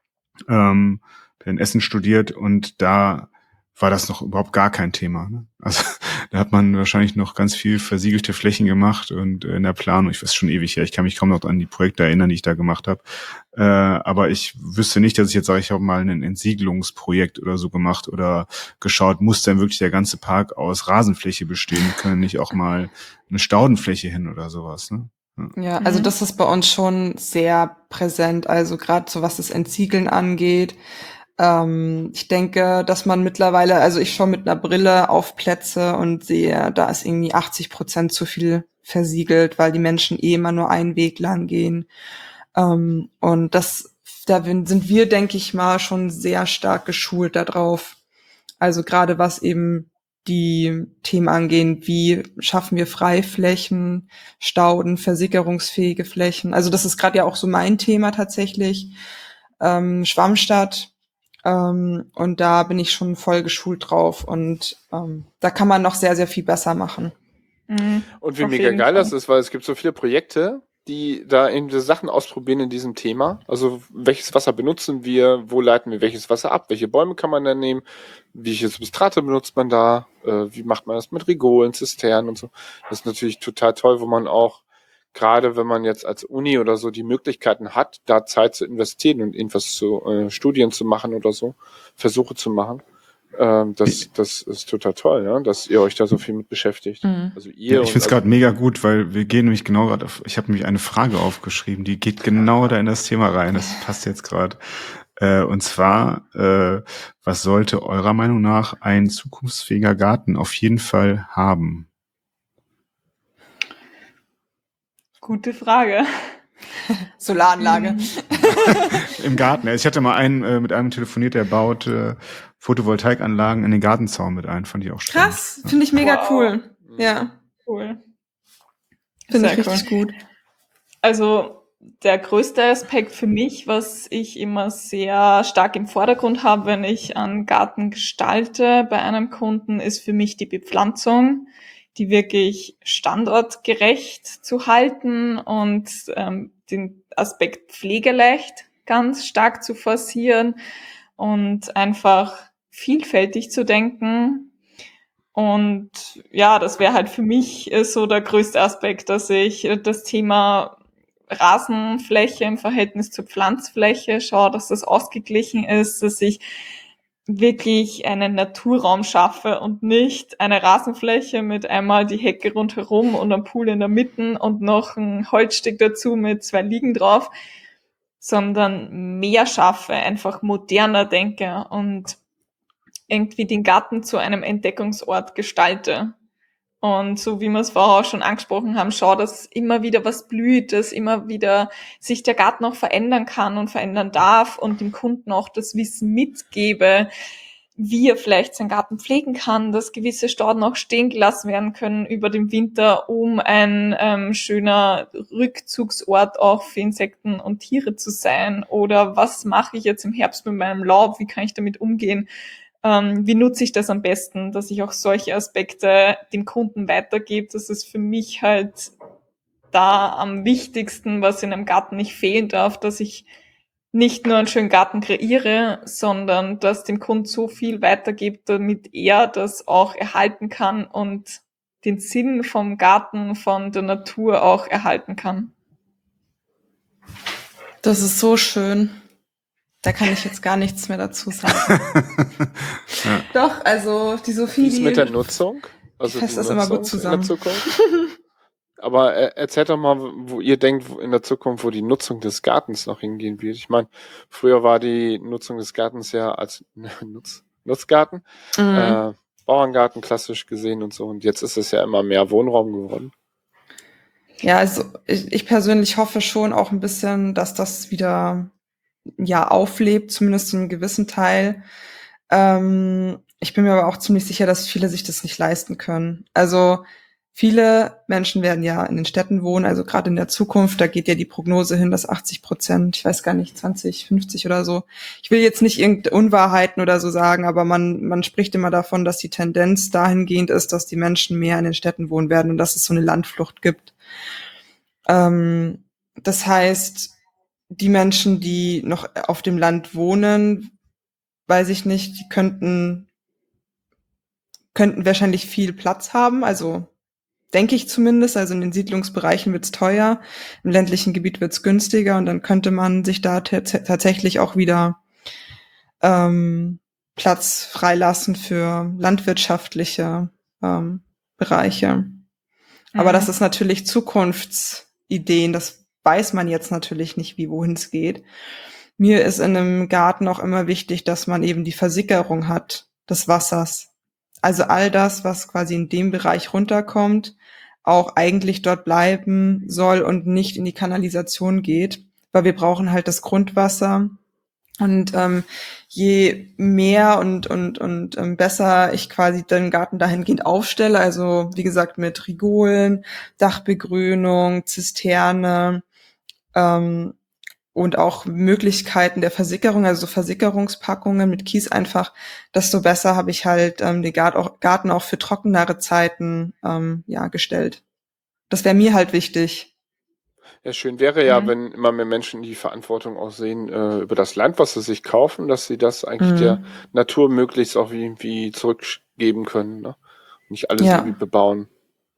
Ähm, bin in Essen studiert und da war das noch überhaupt gar kein Thema. Ne? Also Da hat man wahrscheinlich noch ganz viel versiegelte Flächen gemacht und in der Planung, ich weiß schon ewig her, ich kann mich kaum noch an die Projekte erinnern, die ich da gemacht habe. Äh, aber ich wüsste nicht, dass ich jetzt sage, ich habe mal ein Entsiegelungsprojekt oder so gemacht oder geschaut, muss denn wirklich der ganze Park aus Rasenfläche bestehen, können nicht auch mal eine Staudenfläche hin oder sowas, ne? Ja, also Mhm. das ist bei uns schon sehr präsent, also gerade so was das Entsiegeln angeht. Ähm, ich denke, dass man mittlerweile, also ich schaue mit einer Brille auf Plätze und sehe, da ist irgendwie achtzig Prozent zu viel versiegelt, weil die Menschen eh immer nur einen Weg lang gehen. Ähm, und das, da sind wir, denke ich mal, schon sehr stark geschult darauf. Also gerade was eben die Themen angehen, wie schaffen wir Freiflächen, Stauden, versickerungsfähige Flächen. Also das ist gerade ja auch so mein Thema tatsächlich, ähm, Schwammstadt. Ähm, und da bin ich schon voll geschult drauf. Und ähm, da kann man noch sehr, sehr viel besser machen. Mhm. Und wie Auf mega jeden geil Fall. das ist, weil es gibt so viele Projekte, die da eben diese Sachen ausprobieren in diesem Thema. Also welches Wasser benutzen wir, wo leiten wir welches Wasser ab, welche Bäume kann man da nehmen, welche Substrate benutzt man da, äh, wie macht man das mit Rigolen, Zisternen und so. Das ist natürlich total toll, wo man auch, gerade wenn man jetzt als Uni oder so die Möglichkeiten hat, da Zeit zu investieren und irgendwas zu äh, Studien zu machen oder so, Versuche zu machen. Ähm, das, das ist total toll, ja, dass ihr euch da so viel mit beschäftigt. Mhm. Also ihr Ja, ich und finde es also, gerade mega gut, weil wir gehen nämlich genau gerade auf, ich habe nämlich eine Frage aufgeschrieben, die geht genau da in das Thema rein, das passt jetzt gerade. Äh, und zwar, äh, was sollte eurer Meinung nach ein zukunftsfähiger Garten auf jeden Fall haben? Gute Frage. Solaranlage. Mhm. Im Garten. Ich hatte mal einen äh, mit einem telefoniert, der baut äh, Photovoltaikanlagen in den Gartenzaun mit ein, fand ich auch spannend. Krass, finde ich mega Wow. cool. Ja, Cool. finde ich Sehr richtig gut. Also der größte Aspekt für mich, was ich immer sehr stark im Vordergrund habe, wenn ich einen Garten gestalte bei einem Kunden, ist für mich die Bepflanzung, die wirklich standortgerecht zu halten und ähm, den Aspekt pflegeleicht ganz stark zu forcieren und einfach vielfältig zu denken. Und ja, das wäre halt für mich äh, so der größte Aspekt, dass ich äh, das Thema Rasenfläche im Verhältnis zur Pflanzfläche schaue, dass das ausgeglichen ist, dass ich wirklich einen Naturraum schaffe und nicht eine Rasenfläche mit einmal die Hecke rundherum und ein Pool in der Mitte und noch ein Holzstück dazu mit zwei Liegen drauf, sondern mehr schaffe, einfach moderner denke und irgendwie den Garten zu einem Entdeckungsort gestalte. Und so wie wir es vorher auch schon angesprochen haben, schau, dass immer wieder was blüht, dass immer wieder sich der Garten auch verändern kann und verändern darf und dem Kunden auch das Wissen mitgebe, wie er vielleicht seinen Garten pflegen kann, dass gewisse Stauden auch stehen gelassen werden können über den Winter, um ein ähm, schöner Rückzugsort auch für Insekten und Tiere zu sein. Oder was mache ich jetzt im Herbst mit meinem Laub? Wie kann ich damit umgehen? Ähm, wie nutze ich das am besten, dass ich auch solche Aspekte dem Kunden weitergebe. Das ist für mich halt da am wichtigsten, was in einem Garten nicht fehlen darf, dass ich nicht nur einen schönen Garten kreiere, sondern dass dem Kunden so viel weitergibt, damit er das auch erhalten kann und den Sinn vom Garten, von der Natur auch erhalten kann. Das ist so schön. Da kann ich jetzt gar nichts mehr dazu sagen. Ja. Doch, also die Sophie, wie ist die mit der Nutzung? Also fasst die das immer gut Nutzung zusammen. in der Zukunft? Aber äh, erzählt doch mal, wo ihr denkt, wo in der Zukunft, wo die Nutzung des Gartens noch hingehen wird. Ich meine, früher war die Nutzung des Gartens ja als Nutz, Nutzgarten, Mhm. äh, Bauerngarten klassisch gesehen und so. Und jetzt ist es ja immer mehr Wohnraum geworden. Ja, also ich, ich persönlich hoffe schon auch ein bisschen, dass das wieder ja auflebt, zumindest zu einem gewissen Teil. Ähm, ich bin mir aber auch ziemlich sicher, dass viele sich das nicht leisten können. Also viele Menschen werden ja in den Städten wohnen, also gerade in der Zukunft, da geht ja die Prognose hin, dass achtzig Prozent, ich weiß gar nicht, zwanzig, fünfzig oder so. Ich will jetzt nicht irgendeine Unwahrheiten oder so sagen, aber man, man spricht immer davon, dass die Tendenz dahingehend ist, dass die Menschen mehr in den Städten wohnen werden und dass es so eine Landflucht gibt. Ähm, das heißt, die Menschen, die noch auf dem Land wohnen, weiß ich nicht, die könnten könnten wahrscheinlich viel Platz haben, also denke ich zumindest. Also in den Siedlungsbereichen wird's teuer, im ländlichen Gebiet wird's günstiger und dann könnte man sich da t- tatsächlich auch wieder ähm, Platz freilassen für landwirtschaftliche ähm, Bereiche. Aber Mhm. das ist natürlich Zukunftsideen, das weiß man jetzt natürlich nicht, wie wohin es geht. Mir ist in einem Garten auch immer wichtig, dass man eben die Versickerung hat des Wassers. Also all das, was quasi in dem Bereich runterkommt, auch eigentlich dort bleiben soll und nicht in die Kanalisation geht, weil wir brauchen halt das Grundwasser. Und ähm, je mehr und und und ähm, besser ich quasi den Garten dahingehend aufstelle, also wie gesagt mit Rigolen, Dachbegrünung, Zisterne, ähm, und auch Möglichkeiten der Versickerung, also Versickerungspackungen mit Kies einfach, desto besser habe ich halt ähm, den Garten auch, Garten auch für trockenere Zeiten ähm, ja gestellt. Das wäre mir halt wichtig. Ja, schön wäre ja, Mhm. wenn immer mehr Menschen die Verantwortung auch sehen äh, über das Land, was sie sich kaufen, dass sie das eigentlich der Mhm. Natur möglichst auch irgendwie zurückgeben können, ne? Nicht alles Ja. irgendwie bebauen.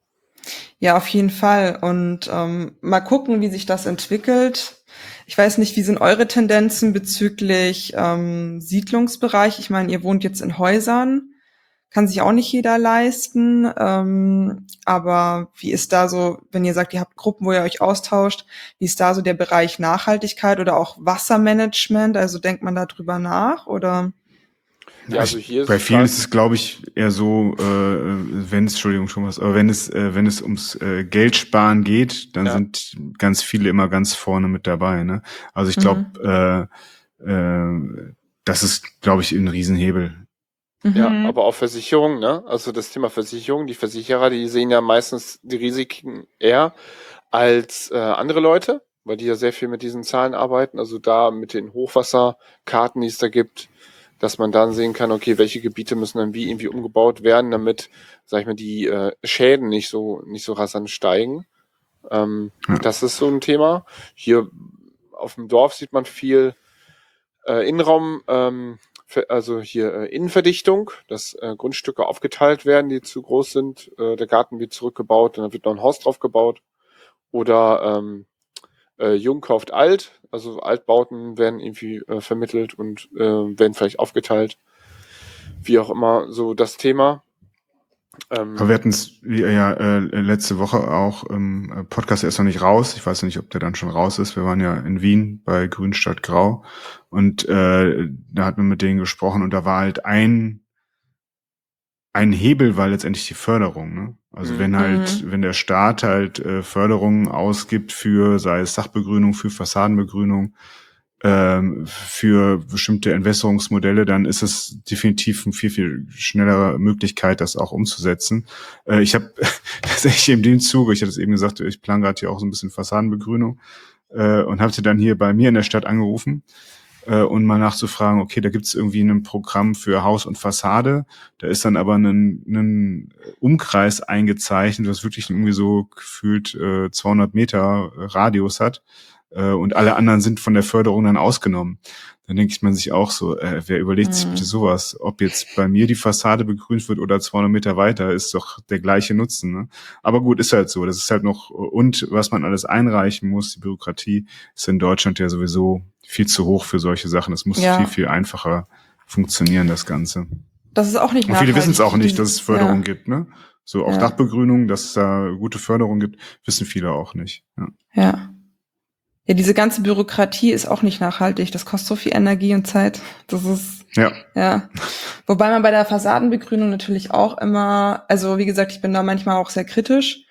Ja, auf jeden Fall. Und ähm, mal gucken, wie sich das entwickelt. Ich weiß nicht, wie sind eure Tendenzen bezüglich ähm, Siedlungsbereich? Ich meine, ihr wohnt jetzt in Häusern, kann sich auch nicht jeder leisten. Ähm, aber wie ist da so, wenn ihr sagt, ihr habt Gruppen, wo ihr euch austauscht, wie ist da so der Bereich Nachhaltigkeit oder auch Wassermanagement? Also denkt man da drüber nach oder? Ja, also ich, hier ist bei es vielen halt, ist es, glaube ich, eher so, äh, wenn es, Entschuldigung, schon was, aber wenn es, äh, wenn es ums äh, Geldsparen geht, dann ja, sind ganz viele immer ganz vorne mit dabei. Ne? Also ich glaube, äh, äh, das ist, glaube ich, ein Riesenhebel. ja, Mhm. aber auch Versicherung, ne? Also das Thema Versicherung, die Versicherer, die sehen ja meistens die Risiken eher als äh, andere Leute, weil die ja sehr viel mit diesen Zahlen arbeiten. Also da mit den Hochwasserkarten, die es da gibt, dass man dann sehen kann, okay, welche Gebiete müssen dann wie irgendwie umgebaut werden, damit, sag ich mal, die äh, Schäden nicht so nicht so rasant steigen. Ähm, Ja. das ist so ein Thema. Hier auf dem Dorf sieht man viel äh, Innenraum, ähm, für, also hier äh, Innenverdichtung, dass äh, Grundstücke aufgeteilt werden, die zu groß sind. Äh, der Garten wird zurückgebaut, dann wird noch ein Haus drauf gebaut. Oder ähm, äh, Jung kauft alt, also Altbauten werden irgendwie äh, vermittelt und äh, werden vielleicht aufgeteilt. Wie auch immer, so das Thema. Ähm, Aber wir hatten es ja äh, letzte Woche auch im äh, Podcast, der ist noch nicht raus. Ich weiß nicht, ob der dann schon raus ist. Wir waren ja in Wien bei Grünstadt Grau und äh, da hat man mit denen gesprochen und da war halt ein ein Hebel war letztendlich die Förderung. Ne? Also Mhm. wenn halt, Mhm. wenn der Staat halt äh, Förderungen ausgibt für, sei es Dachbegrünung, für Fassadenbegrünung, ähm, für bestimmte Entwässerungsmodelle, dann ist es definitiv eine viel, viel schnellere Möglichkeit, das auch umzusetzen. Äh, ich habe tatsächlich in dem Zuge, ich hatte es eben gesagt, ich plane gerade hier auch so ein bisschen Fassadenbegrünung äh, und habe sie dann hier bei mir in der Stadt angerufen äh, und mal nachzufragen, okay, da gibt es irgendwie ein Programm für Haus und Fassade, da ist dann aber ein, ein Umkreis eingezeichnet, was wirklich irgendwie so gefühlt äh, zweihundert Meter Radius hat äh, und alle anderen sind von der Förderung dann ausgenommen. Dann denkt man sich auch so, äh, wer überlegt sich bitte Mhm. sowas? Ob jetzt bei mir die Fassade begrünt wird oder zweihundert Meter weiter, ist doch der gleiche Nutzen. Ne? Aber gut, ist halt so. Das ist halt noch, und was man alles einreichen muss, die Bürokratie ist in Deutschland ja sowieso viel zu hoch für solche Sachen. Es muss Ja. viel, viel einfacher funktionieren, das Ganze. Das ist auch nicht Und viele wissen es auch nachhaltig. nicht, Die- dass es Förderung ja. gibt. Ne? So auch Ja. Dachbegrünung, dass es da gute Förderung gibt, wissen viele auch nicht. Ja. Ja. Ja, diese ganze Bürokratie ist auch nicht nachhaltig. Das kostet so viel Energie und Zeit. Das ist, Ja. ja. Wobei man bei der Fassadenbegrünung natürlich auch immer, also wie gesagt, ich bin da manchmal auch sehr kritisch.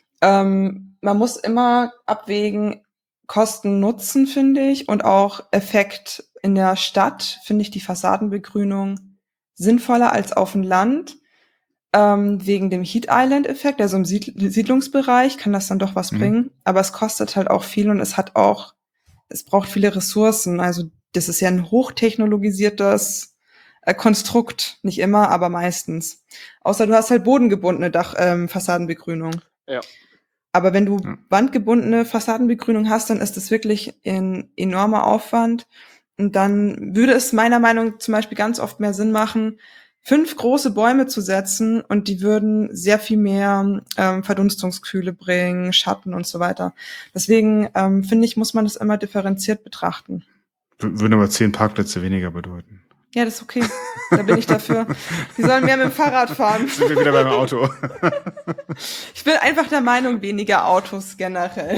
Ähm, man muss immer abwägen, Kosten, Nutzen, finde ich, und auch Effekt in der Stadt, finde ich die Fassadenbegrünung sinnvoller als auf dem Land. Ähm, wegen dem Heat Island-Effekt, also im Siedl- Siedlungsbereich kann das dann doch was Mhm. bringen, aber es kostet halt auch viel und es hat auch, es braucht viele Ressourcen. Also das ist ja ein hochtechnologisiertes äh, Konstrukt, nicht immer, aber meistens. Außer du hast halt bodengebundene Dach, ähm, Fassadenbegrünung. Ja. Aber wenn du Ja. wandgebundene Fassadenbegrünung hast, dann ist das wirklich ein enormer Aufwand. Und dann würde es meiner Meinung nach zum Beispiel ganz oft mehr Sinn machen, fünf große Bäume zu setzen und die würden sehr viel mehr ähm, Verdunstungskühle bringen, Schatten und so weiter. Deswegen ähm, finde ich, muss man das immer differenziert betrachten. W- Würden aber zehn Parkplätze weniger bedeuten. Ja, das ist okay. Da bin ich dafür. Die sollen mehr mit dem Fahrrad fahren. Sind wir wieder beim Auto. Ich bin einfach der Meinung, weniger Autos generell.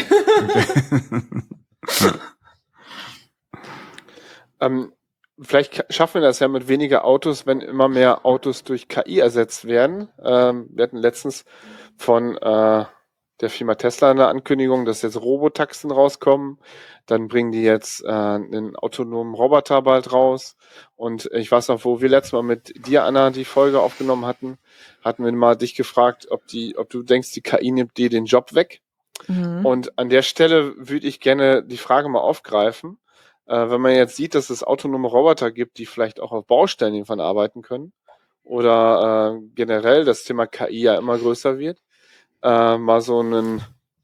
Ähm, vielleicht ka- schaffen wir das ja mit weniger Autos, wenn immer mehr Autos durch K I ersetzt werden. Ähm, wir hatten letztens von äh, der Firma Tesla eine Ankündigung, dass jetzt Robotaxen rauskommen. Dann bringen die jetzt äh, einen autonomen Roboter bald raus. Und ich weiß noch, wo wir letztes Mal mit dir, Anna, die Folge aufgenommen hatten, hatten wir mal dich gefragt, ob die, ob du denkst, die K I nimmt dir den Job weg. Mhm. Und an der Stelle würde ich gerne die Frage mal aufgreifen. Äh, wenn man jetzt sieht, dass es autonome Roboter gibt, die vielleicht auch auf Baustellen irgendwann arbeiten können oder äh, generell das Thema K I ja immer größer wird, äh, mal so einen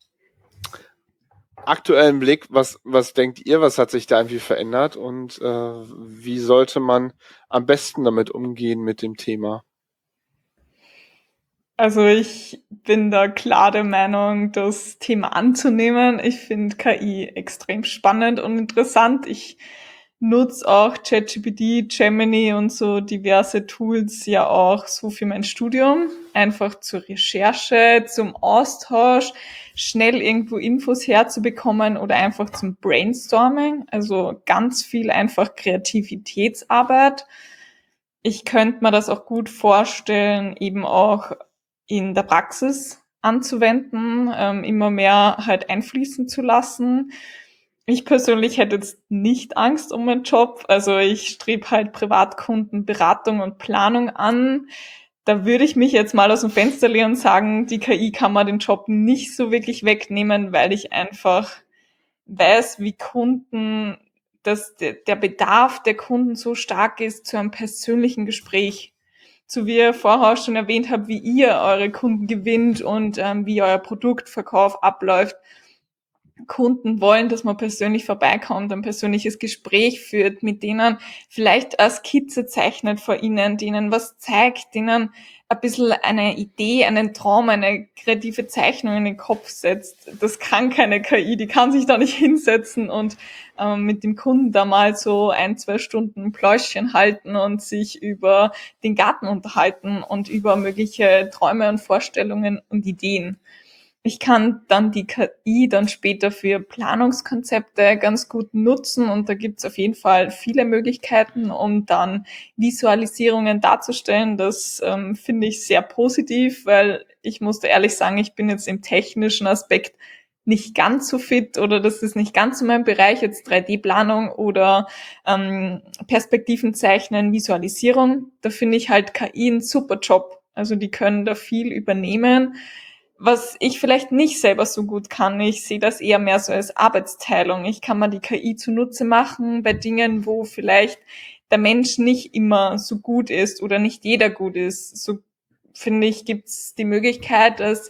aktuellen Blick, was, was denkt ihr, was hat sich da irgendwie verändert und äh, wie sollte man am besten damit umgehen mit dem Thema? Also ich bin da klar der Meinung, das Thema anzunehmen. Ich finde K I extrem spannend und interessant. Ich nutze auch ChatGPT, Gemini und so diverse Tools ja auch so für mein Studium. Einfach zur Recherche, zum Austausch, schnell irgendwo Infos herzubekommen oder einfach zum Brainstorming. Also ganz viel einfach Kreativitätsarbeit. Ich könnte mir das auch gut vorstellen, eben auch in der Praxis anzuwenden, ähm, immer mehr halt einfließen zu lassen. Ich persönlich hätte jetzt nicht Angst um meinen Job. Also ich strebe halt Privatkunden, Beratung und Planung an. Da würde ich mich jetzt mal aus dem Fenster lehnen und sagen, die K I kann mir den Job nicht so wirklich wegnehmen, weil ich einfach weiß, wie Kunden, dass der, der Bedarf der Kunden so stark ist zu einem persönlichen Gespräch. So wie ihr vorher schon erwähnt habt, wie ihr eure Kunden gewinnt und ähm, wie euer Produktverkauf abläuft. Kunden wollen, dass man persönlich vorbeikommt, ein persönliches Gespräch führt, mit denen vielleicht eine Skizze zeichnet vor ihnen, denen was zeigt, denen ein bisschen eine Idee, einen Traum, eine kreative Zeichnung in den Kopf setzt. Das kann keine K I, die kann sich da nicht hinsetzen und ähm, mit dem Kunden da mal so ein, zwei Stunden Pläuschchen halten und sich über den Garten unterhalten und über mögliche Träume und Vorstellungen und Ideen. Ich kann dann die K I dann später für Planungskonzepte ganz gut nutzen und da gibt's auf jeden Fall viele Möglichkeiten, um dann Visualisierungen darzustellen. Das ähm, finde ich sehr positiv, weil ich musste ehrlich sagen, ich bin jetzt im technischen Aspekt nicht ganz so fit oder das ist nicht ganz so mein Bereich, jetzt drei D-Planung oder ähm, Perspektiven zeichnen, Visualisierung. Da finde ich halt K I einen super Job. Also die können da viel übernehmen. Was ich vielleicht nicht selber so gut kann, ich sehe das eher mehr so als Arbeitsteilung. Ich kann mir die K I zunutze machen bei Dingen, wo vielleicht der Mensch nicht immer so gut ist oder nicht jeder gut ist. So finde ich, gibt's die Möglichkeit, dass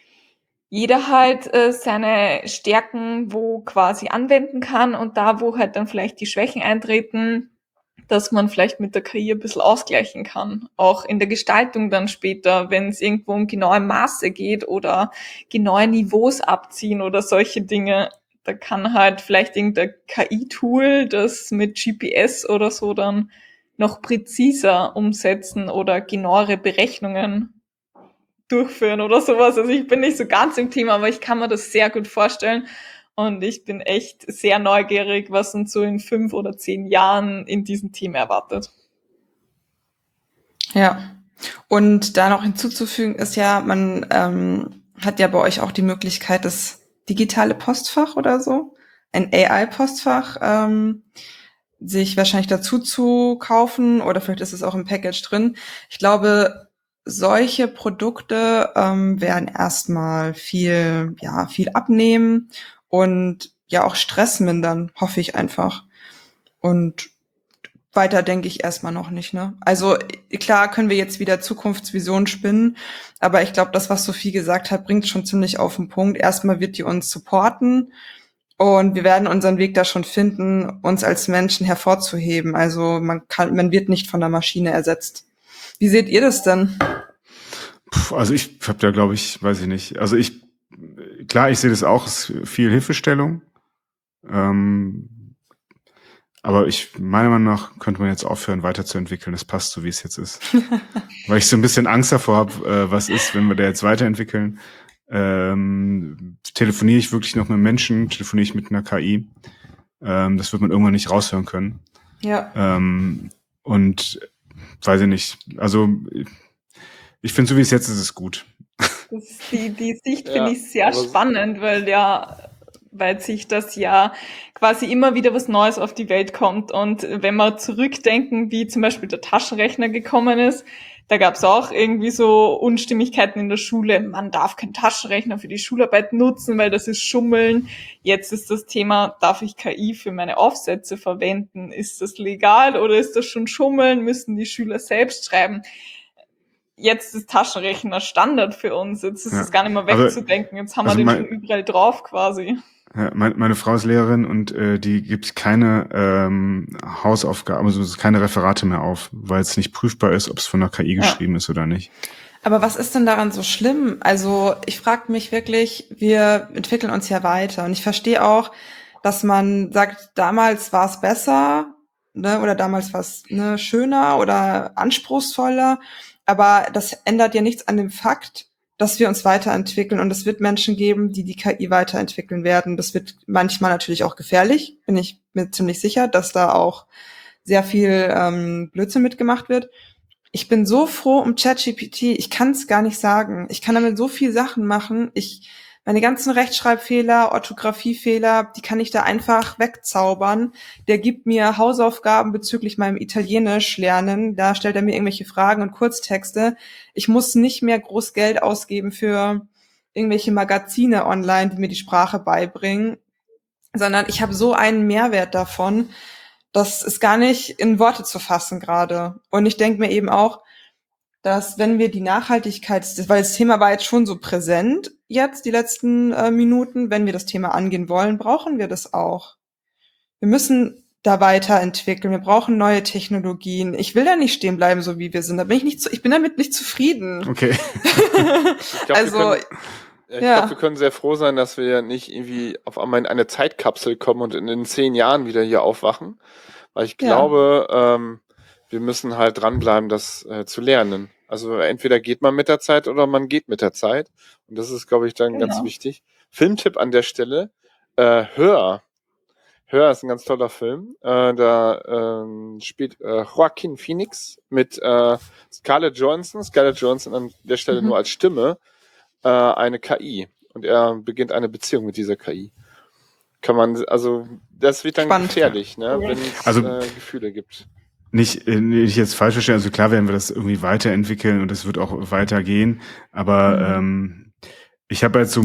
jeder halt äh, seine Stärken wo quasi anwenden kann und da, wo halt dann vielleicht die Schwächen eintreten, dass man vielleicht mit der K I ein bisschen ausgleichen kann. Auch in der Gestaltung dann später, wenn es irgendwo um genaue Maße geht oder genaue Niveaus abziehen oder solche Dinge. Da kann halt vielleicht irgendein K I-Tool das mit G P S oder so dann noch präziser umsetzen oder genauere Berechnungen durchführen oder sowas. Also ich bin nicht so ganz im Thema, aber ich kann mir das sehr gut vorstellen. Und ich bin echt sehr neugierig, was uns so in fünf oder zehn Jahren in diesem Thema erwartet. Ja. Und da noch hinzuzufügen ist ja, man ähm, hat ja bei euch auch die Möglichkeit, das digitale Postfach oder so, ein A I-Postfach, ähm, sich wahrscheinlich dazu zu kaufen oder vielleicht ist es auch im Package drin. Ich glaube, solche Produkte ähm, werden erstmal viel, ja, viel abnehmen und ja auch Stress mindern, hoffe ich einfach. Und weiter denke ich erstmal noch nicht, ne? Also klar können wir jetzt wieder Zukunftsvisionen spinnen, aber ich glaube, das, was Sophie gesagt hat, bringt schon ziemlich auf den Punkt. Erstmal wird die uns supporten und wir werden unseren Weg da schon finden, uns als Menschen hervorzuheben. Also man kann, man wird nicht von der Maschine ersetzt. Wie seht ihr das denn? Puh, also ich habe da, glaube ich, weiß ich nicht. Also ich, klar, ich sehe das auch, es ist viel Hilfestellung. Ähm, aber ich, meiner Meinung nach, könnte man jetzt aufhören, weiterzuentwickeln. Das passt so, wie es jetzt ist. Weil ich so ein bisschen Angst davor habe, äh, was ist, wenn wir da jetzt weiterentwickeln. Ähm, telefoniere ich wirklich noch mit Menschen, telefoniere ich mit einer K I. Ähm, das wird man irgendwann nicht raushören können. Ja. Ähm, und weiß ich nicht. Also ich finde, so wie es jetzt ist, ist es gut. Das ist die, die Sicht Ja, finde ich sehr aber- spannend, weil ja, weil sich das ja quasi immer wieder was Neues auf die Welt kommt. Und wenn wir zurückdenken, wie zum Beispiel der Taschenrechner gekommen ist, da gab es auch irgendwie so Unstimmigkeiten in der Schule. Man darf keinen Taschenrechner für die Schularbeit nutzen, weil das ist Schummeln. Jetzt ist das Thema, darf ich K I für meine Aufsätze verwenden? Ist das legal oder ist das schon Schummeln? Müssen die Schüler selbst schreiben? Jetzt ist Taschenrechner Standard für uns. Jetzt ist Ja. es gar nicht mehr Aber- wegzudenken. Jetzt haben also wir den mein- schon überall drauf quasi. Ja, mein, meine Frau ist Lehrerin und äh, die gibt keine ähm, Hausaufgaben, also keine Referate mehr auf, weil es nicht prüfbar ist, ob es von der K I Ja. geschrieben ist oder nicht. Aber was ist denn daran so schlimm? Also ich frage mich wirklich, wir entwickeln uns ja weiter. Und ich verstehe auch, dass man sagt, damals war es besser, ne, oder damals war es ne, schöner oder anspruchsvoller. Aber das ändert ja nichts an dem Fakt, dass wir uns weiterentwickeln. Und es wird Menschen geben, die die K I weiterentwickeln werden. Das wird manchmal natürlich auch gefährlich. Bin ich mir ziemlich sicher, dass da auch sehr viel ähm, Blödsinn mitgemacht wird. Ich bin so froh um ChatGPT. Ich kann es gar nicht sagen. Ich kann damit so viel Sachen machen. Ich meine ganzen Rechtschreibfehler, Orthographiefehler, die kann ich da einfach wegzaubern. Der gibt mir Hausaufgaben bezüglich meinem Italienisch lernen. Da stellt er mir irgendwelche Fragen und Kurztexte. Ich muss nicht mehr groß Geld ausgeben für irgendwelche Magazine online, die mir die Sprache beibringen, sondern ich habe so einen Mehrwert davon. Das ist gar nicht in Worte zu fassen gerade. Und ich denke mir eben auch, dass wenn wir die Nachhaltigkeit, weil das Thema war jetzt schon so präsent jetzt die letzten äh, Minuten, wenn wir das Thema angehen wollen, brauchen wir das auch. Wir müssen da weiterentwickeln. Wir brauchen neue Technologien. Ich will da nicht stehen bleiben, so wie wir sind. Da bin ich nicht zu, ich bin damit nicht zufrieden. Okay. Ich glaub, Also, wir können, ich ja. glaube, wir können sehr froh sein, dass wir nicht irgendwie auf einmal in eine Zeitkapsel kommen und in den zehn Jahren wieder hier aufwachen. Weil ich Ja. glaube, ähm, wir müssen halt dranbleiben, das äh, zu lernen. Also entweder geht man mit der Zeit oder man geht mit der Zeit. Und das ist, glaube ich, dann Genau. ganz wichtig. Filmtipp an der Stelle. Äh, Hör. Hör ist ein ganz toller Film. Äh, da ähm, spielt äh, Joaquin Phoenix mit äh, Scarlett Johansson. Scarlett Johansson an der Stelle Mhm. nur als Stimme äh, eine K I. Und er beginnt eine Beziehung mit dieser K I. Kann man, also das wird dann Spannend. gefährlich, ne, Ja. wenn es Also- äh, Gefühle gibt. Nicht, äh, nicht jetzt falsch verstehen, also klar werden wir das irgendwie weiterentwickeln und es wird auch weitergehen, aber Mhm. ähm, ich habe halt so,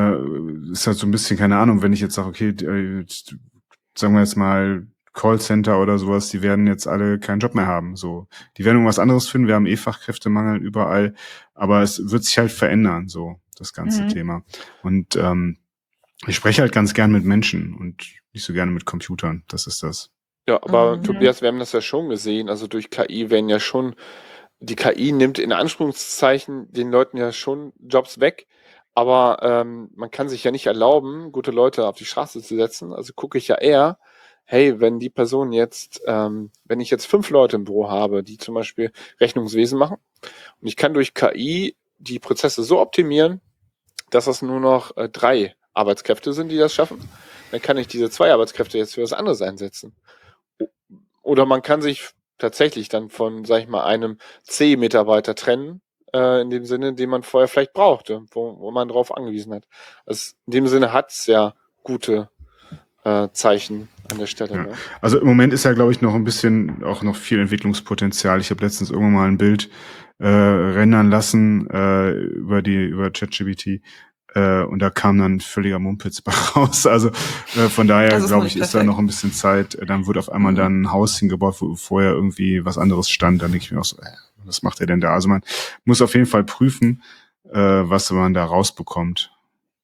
äh, ist halt so ein bisschen, keine Ahnung, wenn ich jetzt sage, okay, äh, sagen wir jetzt mal Callcenter oder sowas, die werden jetzt alle keinen Job mehr haben, so. Die werden irgendwas anderes finden, wir haben eh Fachkräftemangel überall, aber es wird sich halt verändern, so, das ganze Mhm. Thema. Und ähm, ich spreche halt ganz gern mit Menschen und nicht so gerne mit Computern, das ist das. Ja, aber Mhm. Tobias, wir haben das ja schon gesehen. Also durch K I werden ja schon, die K I nimmt in Anführungszeichen den Leuten ja schon Jobs weg. Aber ähm, man kann sich ja nicht erlauben, gute Leute auf die Straße zu setzen. Also gucke ich ja eher, hey, wenn die Person jetzt, ähm, wenn ich jetzt fünf Leute im Büro habe, die zum Beispiel Rechnungswesen machen und ich kann durch K I die Prozesse so optimieren, dass es nur noch äh, drei Arbeitskräfte sind, die das schaffen, dann kann ich diese zwei Arbeitskräfte jetzt für was anderes einsetzen. O- Oder man kann sich tatsächlich dann von, sag ich mal, einem C-Mitarbeiter trennen, äh, in dem Sinne, den man vorher vielleicht brauchte, wo, wo man drauf angewiesen hat. Also in dem Sinne hat es ja gute äh, Zeichen an der Stelle. Ja. Ne? Also im Moment ist ja, glaube ich, noch ein bisschen auch noch viel Entwicklungspotenzial. Ich habe letztens irgendwann mal ein Bild äh, rendern lassen äh, über die über ChatGPT äh, und da kam dann völliger Mumpitz bei raus. Also äh, von daher, Das ist glaube noch ich, nicht ist da perfekt. noch ein bisschen Zeit. Äh, Dann wird auf einmal Mhm. dann ein Haus hingebaut, wo vorher irgendwie was anderes stand. Dann denke ich mir auch so, äh, was macht er denn da? Also man muss auf jeden Fall prüfen, äh, was man da rausbekommt.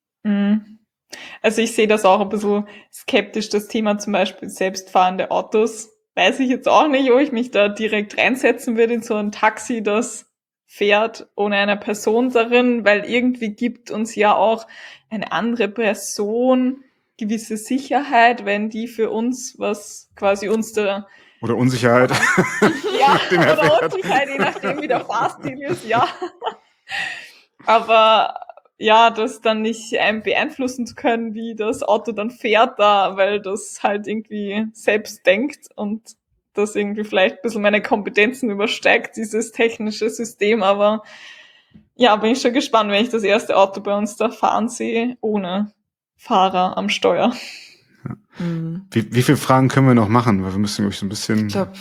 Mhm. Also ich sehe das auch ein bisschen skeptisch, das Thema zum Beispiel selbstfahrende Autos. weiß ich jetzt auch nicht, ob ich mich da direkt reinsetzen würde in so ein Taxi, das fährt ohne eine Person darin, weil irgendwie gibt uns ja auch eine andere Person gewisse Sicherheit, wenn die für uns was quasi uns da Oder Unsicherheit. ja, oder Unsicherheit, je nachdem wie der Fahrstil ist, ja. Aber ja, das dann nicht ähm, beeinflussen zu können, wie das Auto dann fährt da, weil das halt irgendwie selbst denkt und das irgendwie vielleicht ein bisschen meine Kompetenzen übersteigt, dieses technische System. Aber ja, bin ich schon gespannt, wenn ich das erste Auto bei uns da fahren sehe, ohne Fahrer am Steuer. Mhm. Wie, wie viele Fragen können wir noch machen? Weil wir müssen, glaube ich, so ein bisschen... Ich glaub,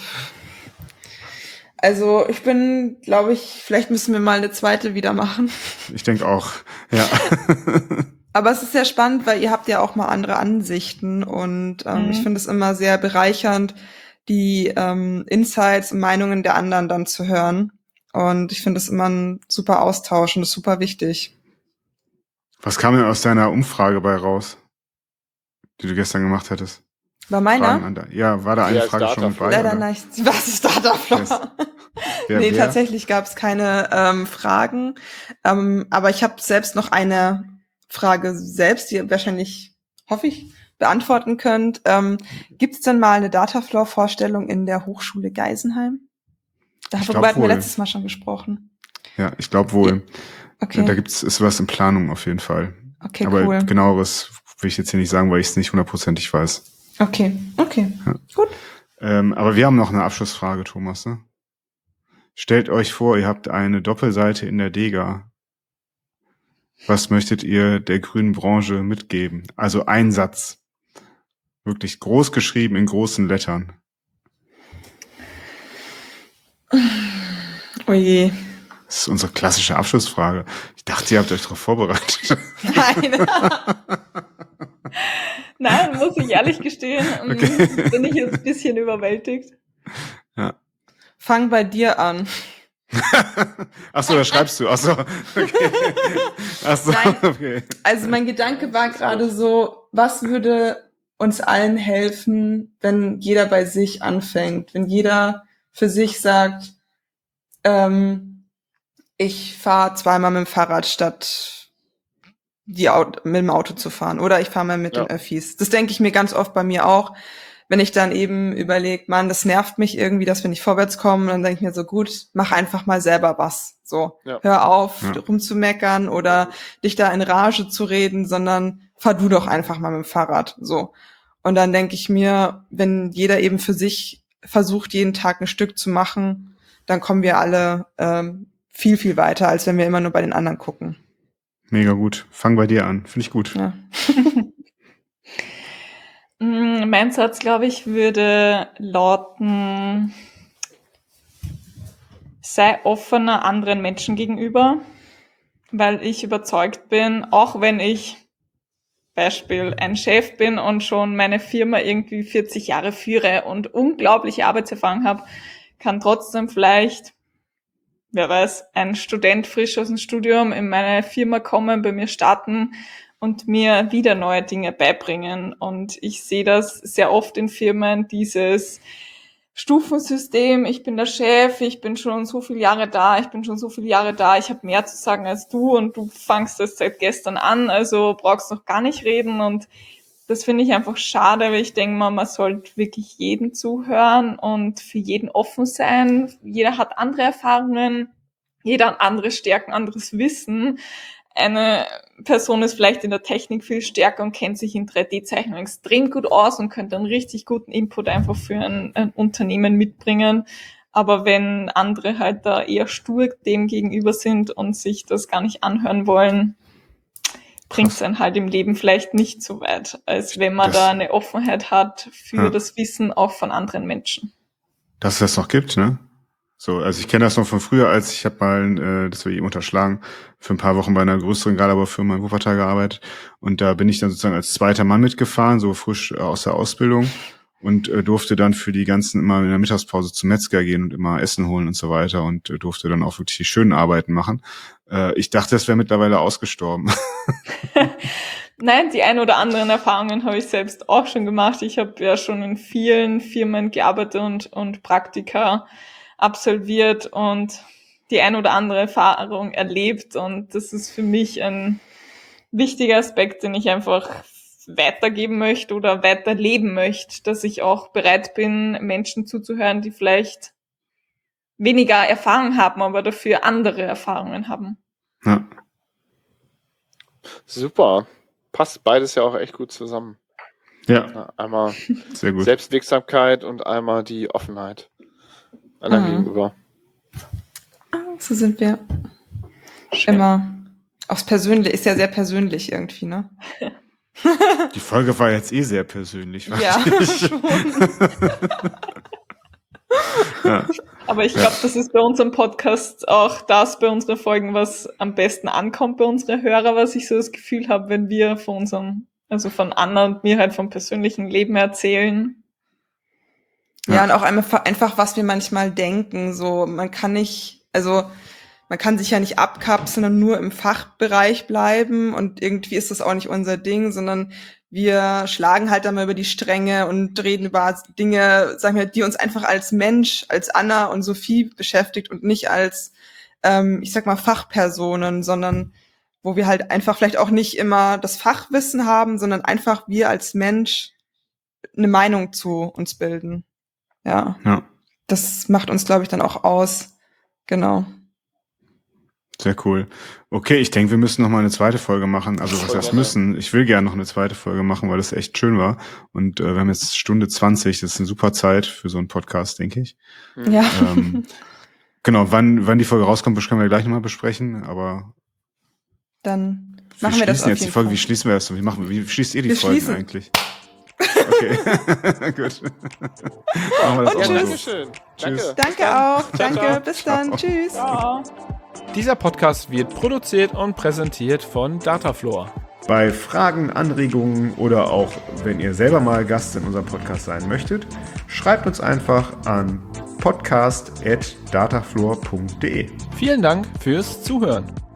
also ich bin, glaube ich, vielleicht müssen wir mal eine zweite wieder machen. Ich denke auch, ja. Aber es ist sehr spannend, weil ihr habt ja auch mal andere Ansichten und ähm, Mhm. ich finde es immer sehr bereichernd, die ähm, Insights und Meinungen der anderen dann zu hören. Und ich finde es immer ein super Austausch und ist super wichtig. Was kam denn aus deiner Umfrage bei raus, die du gestern gemacht hättest? Bei Fragen meiner? an da- Ja, war da eine Ja, Frage schon mit bei? Leider oder? nicht. Was ist da davon? Yes. Wer, Nee, wer? tatsächlich gab es keine ähm, Fragen. Ähm, aber ich habe selbst noch eine Frage selbst, die ihr wahrscheinlich, hoffe ich, beantworten könnt. Ähm, Gibt es denn mal eine Dataflow-Vorstellung in der Hochschule Geisenheim? Ich Darüber glaub hatten wir wohl. letztes Mal schon gesprochen. Ja, ich glaube wohl. Okay, Da gibt's ist was in Planung auf jeden Fall. okay, Aber cool. genaueres will ich jetzt hier nicht sagen, weil ich es nicht hundertprozentig weiß. Okay, okay, Ja. gut. Ähm, aber wir haben noch eine Abschlussfrage, Thomas. Ne? Stellt euch vor, ihr habt eine Doppelseite in der Dega. Was möchtet ihr der grünen Branche mitgeben? Also ein Satz. Wirklich groß geschrieben in großen Lettern. Oh je. Das ist unsere klassische Abschlussfrage. Ich dachte, ihr habt euch darauf vorbereitet. Nein. Nein, muss ich ehrlich gestehen, ähm, Okay. bin ich jetzt ein bisschen überwältigt. Ja. Fang bei dir an. Ach so, da schreibst du. Ach so, okay. Ach so, Nein. okay. Also mein Gedanke war gerade so, was würde uns allen helfen, wenn jeder bei sich anfängt, wenn jeder für sich sagt, ähm, ich fahre zweimal mit dem Fahrrad statt die Auto, mit dem Auto zu fahren oder ich fahre mal mit Ja. den Öffis. Das denke ich mir ganz oft bei mir auch, wenn ich dann eben überlege, Mann, das nervt mich irgendwie, dass wir nicht vorwärts kommen, dann denke ich mir so, gut, mach einfach mal selber was. So, Ja. hör auf, Ja. rumzumeckern oder dich da in Rage zu reden, sondern fahr du doch einfach mal mit dem Fahrrad. So. Und dann denke ich mir, wenn jeder eben für sich versucht, jeden Tag ein Stück zu machen, dann kommen wir alle ähm, viel, viel weiter, als wenn wir immer nur bei den anderen gucken. Mega gut. Fang bei dir an. Finde ich gut. Ja. Mm, Mein Satz, glaube ich, würde lauten, sei offener anderen Menschen gegenüber, weil ich überzeugt bin, auch wenn ich Beispiel ein Chef bin und schon meine Firma irgendwie vierzig Jahre führe und unglaubliche Arbeitserfahrung habe, kann trotzdem vielleicht, wer weiß, ein Student frisch aus dem Studium in meine Firma kommen, bei mir starten und mir wieder neue Dinge beibringen. Und ich sehe das sehr oft in Firmen, dieses Stufensystem, ich bin der Chef, ich bin schon so viele Jahre da, ich bin schon so viele Jahre da, ich habe mehr zu sagen als du und du fangst das seit gestern an, also brauchst noch gar nicht reden. Und das finde ich einfach schade, weil ich denke mal, man sollte wirklich jeden zuhören und für jeden offen sein. Jeder hat andere Erfahrungen, jeder hat andere Stärken, anderes Wissen. Eine Person ist vielleicht in der Technik viel stärker und kennt sich in drei D-Zeichnung extrem gut aus und könnte einen richtig guten Input einfach für ein, ein Unternehmen mitbringen. Aber wenn andere halt da eher stur dem gegenüber sind und sich das gar nicht anhören wollen, bringt es einen halt im Leben vielleicht nicht so weit, als wenn man Das- da eine Offenheit hat für Ja. das Wissen auch von anderen Menschen. Dass es das noch gibt, ne? So, also ich kenne das noch von früher, als ich habe mal, äh, das wir eben unterschlagen, für ein paar Wochen bei einer größeren Galaber-Firma in Wuppertal gearbeitet und da bin ich dann sozusagen als zweiter Mann mitgefahren, so frisch äh, aus der Ausbildung und äh, durfte dann für die ganzen immer in der Mittagspause zum Metzger gehen und immer Essen holen und so weiter und äh, durfte dann auch wirklich die schönen Arbeiten machen. Äh, ich dachte, das wäre mittlerweile ausgestorben. Nein, die ein oder anderen Erfahrungen habe ich selbst auch schon gemacht. Ich habe ja schon in vielen Firmen gearbeitet und, und Praktika absolviert und die ein oder andere Erfahrung erlebt. Und das ist für mich ein wichtiger Aspekt, den ich einfach weitergeben möchte oder weiterleben möchte, dass ich auch bereit bin, Menschen zuzuhören, die vielleicht weniger Erfahrung haben, aber dafür andere Erfahrungen haben. Ja. Super. Passt beides ja auch echt gut zusammen. Ja, Ja, einmal sehr gut. Selbstwirksamkeit und einmal die Offenheit anderen Mhm. gegenüber. So sind wir immer. Aufs Persönliche ist ja sehr persönlich irgendwie, ne? Die Folge war jetzt eh sehr persönlich. weiß Ja, ich. schon. Ja. Aber ich glaube, das ist bei unserem Podcast auch das bei unseren Folgen, was am besten ankommt bei unseren Hörern, was ich so das Gefühl habe, wenn wir von unserem, also von Anna und mir halt vom persönlichen Leben erzählen. Ja, Ja. und auch einfach, einfach, was wir manchmal denken. So, man kann nicht, also man kann sich ja nicht abkapseln und nur im Fachbereich bleiben und irgendwie ist das auch nicht unser Ding, sondern wir schlagen halt dann mal über die Stränge und reden über Dinge, sagen wir, die uns einfach als Mensch, als Anna und Sophie beschäftigt und nicht als, ähm, ich sag mal, Fachpersonen, sondern wo wir halt einfach vielleicht auch nicht immer das Fachwissen haben, sondern einfach wir als Mensch eine Meinung zu uns bilden. Ja, Ja, das macht uns, glaube ich, dann auch aus. Genau. sehr cool. Okay, ich denke, wir müssen noch mal eine zweite Folge machen. Also was Voll heißt gerne. müssen? Ich will gerne noch eine zweite Folge machen, weil das echt schön war. Und äh, wir haben jetzt Stunde zwanzig. Das ist eine super Zeit für so einen Podcast, denke ich. Mhm. Ja. ähm, genau, wann, wann die Folge rauskommt, das können wir gleich nochmal besprechen. Aber Dann wir machen wir das schließen auf jetzt die jeden Folge. Fall. Wie schließen wir das? Wie, machen, wir- wie schließt ihr die Wir Folgen schließen. eigentlich? Okay, gut. Machen wir das Und auch mal tschüss. so. Dankeschön. Tschüss. Danke. Danke auch. Ciao, Danke. ciao. Bis dann. Ciao. Tschüss. Ja. Dieser Podcast wird produziert und präsentiert von Datafloor. Bei Fragen, Anregungen oder auch wenn ihr selber mal Gast in unserem Podcast sein möchtet, schreibt uns einfach an podcast at datafloor punkt de. Vielen Dank fürs Zuhören.